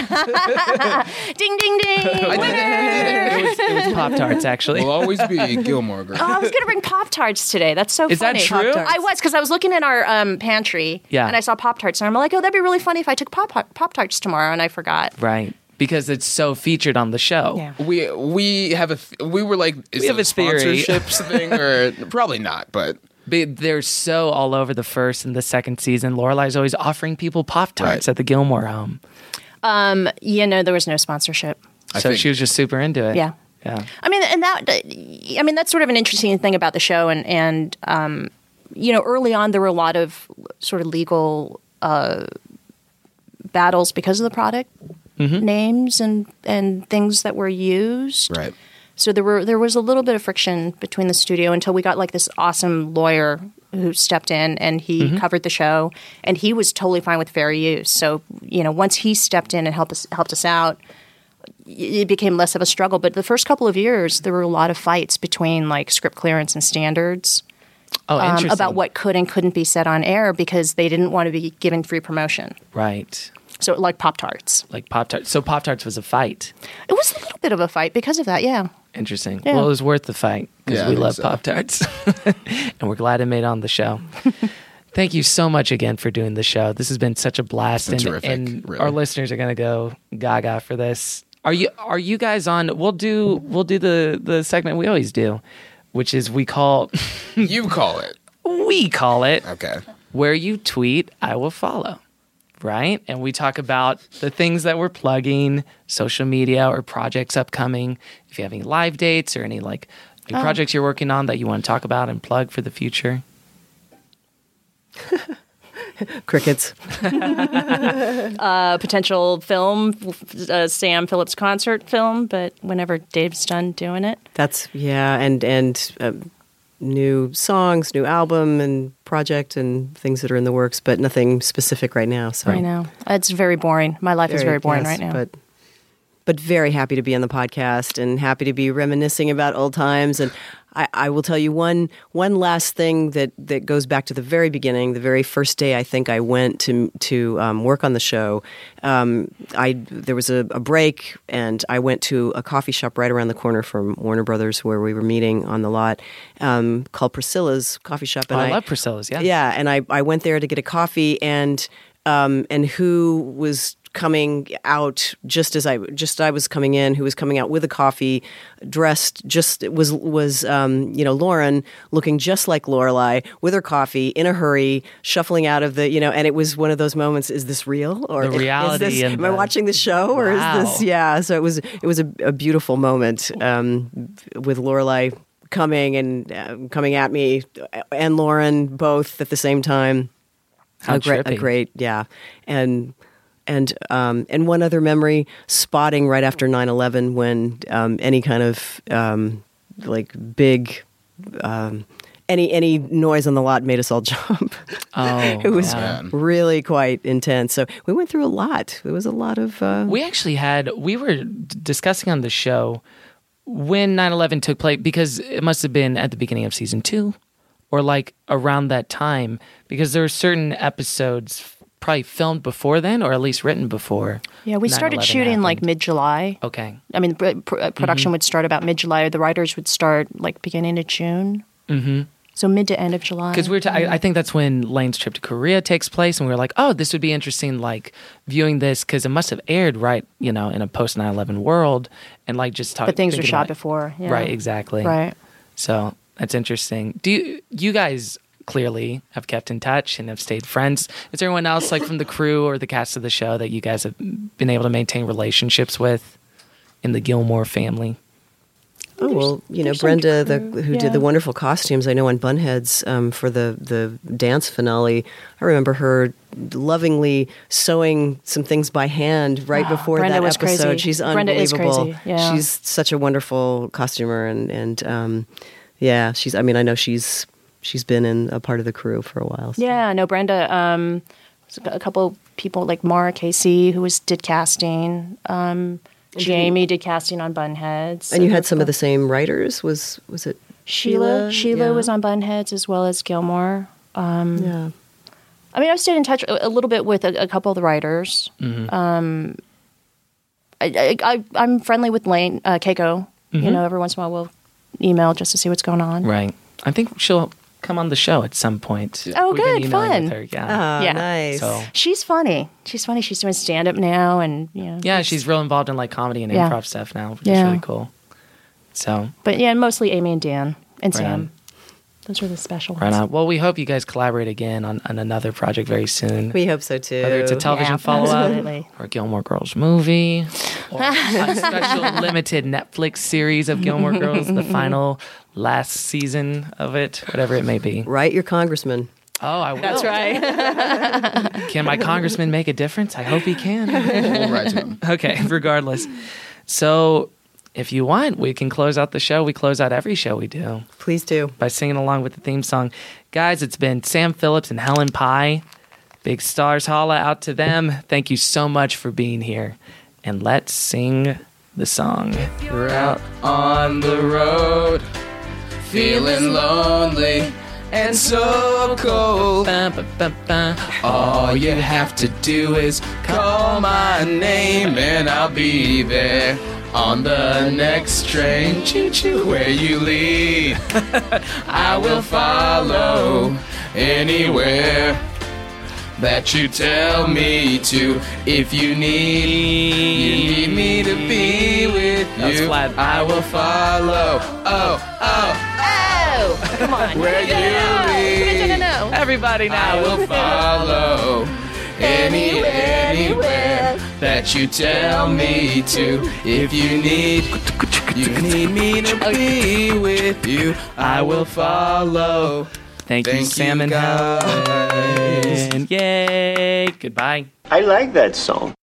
ding, ding. It was, it was Pop Tarts, actually. Will always be Gilmore Girls. Oh, I was going to bring Pop Tarts today. That's so Is that funny. true? Pop-Tarts. I was, because I was looking in our um, pantry Yeah. and I saw Pop Tarts. And I'm like, oh, that'd be really funny if I took Pop Pop Tarts tomorrow. And I forgot. Right. Because it's so featured on the show. Yeah. We we have a th- we were like is We have it a theory. sponsorships thing or probably not, but But they're so all over the first and the second season. Lorelai's always offering people Pop Tarts Right. at the Gilmore home. Um, you know, there was no sponsorship. I so think- she was just super into it. Yeah. Yeah. I mean, and that, I mean, that's sort of an interesting thing about the show. And, and um, you know, early on, there were a lot of sort of legal uh, battles because of the product names and, and things that were used. right. So there were there was a little bit of friction between the studio until we got like this awesome lawyer who stepped in and he covered the show and he was totally fine with fair use. So you know once he stepped in and helped us helped us out, it became less of a struggle. But the first couple of years, there were a lot of fights between like script clearance and standards Oh, um, interesting. about what could and couldn't be said on air because they didn't want to be given free promotion. Right. So like Pop Tarts, Like Pop Tarts. So Pop Tarts was a fight. it was a little bit of a fight because of that. Yeah. Interesting. Yeah. Well, it was worth the fight because Yeah, I we think love so. Pop Tarts. And we're glad it made it on the show. Thank you so much again for doing the show. This has been such a blast. And, Terrific, and really. our listeners are going to go gaga for this. Are you Are you guys on? We'll do We'll do the, the segment we always do, which is we call You call it. we call it Okay. where you tweet, I will follow. Right? And we talk about the things that we're plugging, social media or projects upcoming. If you have any live dates or any like new projects you're working on that you want to talk about and plug for the future. Crickets. A potential film, uh, Sam Phillips concert film, but whenever Dave's done doing it. That's yeah, and and um, new songs, new album, and project, and things that are in the works, but nothing specific right now. So I know. It's very boring. My life is very boring yes, right now. But but very happy to be on the podcast and happy to be reminiscing about old times. And I, I will tell you one one last thing that, that goes back to the very beginning, the very first day I think I went to to um, work on the show. Um, I there was a, a break, and I went to a coffee shop right around the corner from Warner Brothers where we were meeting on the lot, um, called Priscilla's Coffee Shop. Oh, And I love Priscilla's, yeah. Yeah, and I, I went there to get a coffee, and um, and who was coming out just as I just I was coming in, who was coming out with a coffee, dressed just was was um, you know Lauren, looking just like Lorelai with her coffee in a hurry, shuffling out of the you know, and it was one of those moments. Is this real or The is reality this, and am I the- watching the show or Wow. is this yeah? So it was it was a, a beautiful moment um, with Lorelai coming and uh, coming at me and Lauren both at the same time. How a great, a trippy. great, yeah, and and um, and one other memory: spotting right after nine eleven when um, any kind of um, like big. Um, any any noise on the lot made us all jump. Oh, It was yeah. really quite intense. So we went through a lot. There was a lot of. Uh, We actually had, we were d- discussing on the show when nine eleven took place, because it must have been at the beginning of season two or like around that time, because there were certain episodes f- probably filmed before then or at least written before. Yeah, we started nine eleven shooting like happened. mid-July. Okay. I mean, pr- pr- uh, production Mm-hmm. would start about mid-July. The writers would start like beginning of June. Mm-hmm. So mid to end of July. Because we were, ta- I, I think that's when Lane's trip to Korea takes place, and we were like, "Oh, this would be interesting." Like viewing this because it must have aired right, you know, in a post nine eleven world, and like just talking. But things were shot before. Yeah. Right, exactly. Right. So that's interesting. Do you, you guys clearly have kept in touch and have stayed friends? Is there anyone else like from the crew or the cast of the show that you guys have been able to maintain relationships with in the Gilmore family? Oh well, you know there's some Brenda, the, crew, who yeah. did the wonderful costumes. I know on Bunheads um, for the the dance finale. I remember her lovingly sewing some things by hand right before Brenda that was episode. crazy. She's Brenda is unbelievable. crazy, yeah. She's such a wonderful costumer, and and um, yeah, she's. I mean, I know she's she's been in a part of the crew for a while. So. Yeah, no, Brenda. Um, a couple of people like Mara Casey, who was did casting. Um, Jamie did casting on Bunheads. And you had some of the same writers. Was was it Sheila? Sheila, Sheila yeah. was on Bunheads as well as Gilmore. Um, Yeah. I mean, I've stayed in touch a, a little bit with a, a couple of the writers. Mm-hmm. Um, I, I, I, I'm friendly with Lane uh, Keiko. Mm-hmm. You know, every once in a while we'll email just to see what's going on. Right. I think she'll come on the show at some point. Oh, We've been good, emailing fun. with her, yeah. Oh, Yeah. nice. So She's funny. She's funny. She's doing stand up now, and you know, yeah, she's real involved in like comedy and Yeah. improv stuff now, which Yeah. is really cool. So But yeah, mostly Amy and Dan and Right Sam. on. Those are the special right ones. on. Well, we hope you guys collaborate again on, on another project very soon. We hope so too. Whether it's a television Yeah, follow up absolutely. or a Gilmore Girls movie or a special limited Netflix series of Gilmore Girls, the final last season of it, whatever it may be. Write your congressman. Oh, I will. That's right. Can my congressman make a difference? I hope he can. We'll write to him. Okay, regardless. So if you want, we can close out the show. We close out every show we do Please do. by singing along with the theme song. Guys, it's been Sam Phillips and Helen Pye. Big stars, holla out to them. Thank you so much for being here. And let's sing the song. You're out on the road, feeling lonely and so cold. Ba, ba, ba, ba. All you have to do is call my name and I'll be there on the next train, choo-choo, where you lead. I will follow anywhere that you tell me to. If you need, you need me to be with That was you, flat. I will follow. Oh, oh, Oh, come on. where you lead. No. Everybody now. I will follow any, anywhere that you tell me to. If you need, you need me to be with you, I will follow. Thank, you, Thank Sam you, and guys. Helen. Yay. Goodbye. I like that song.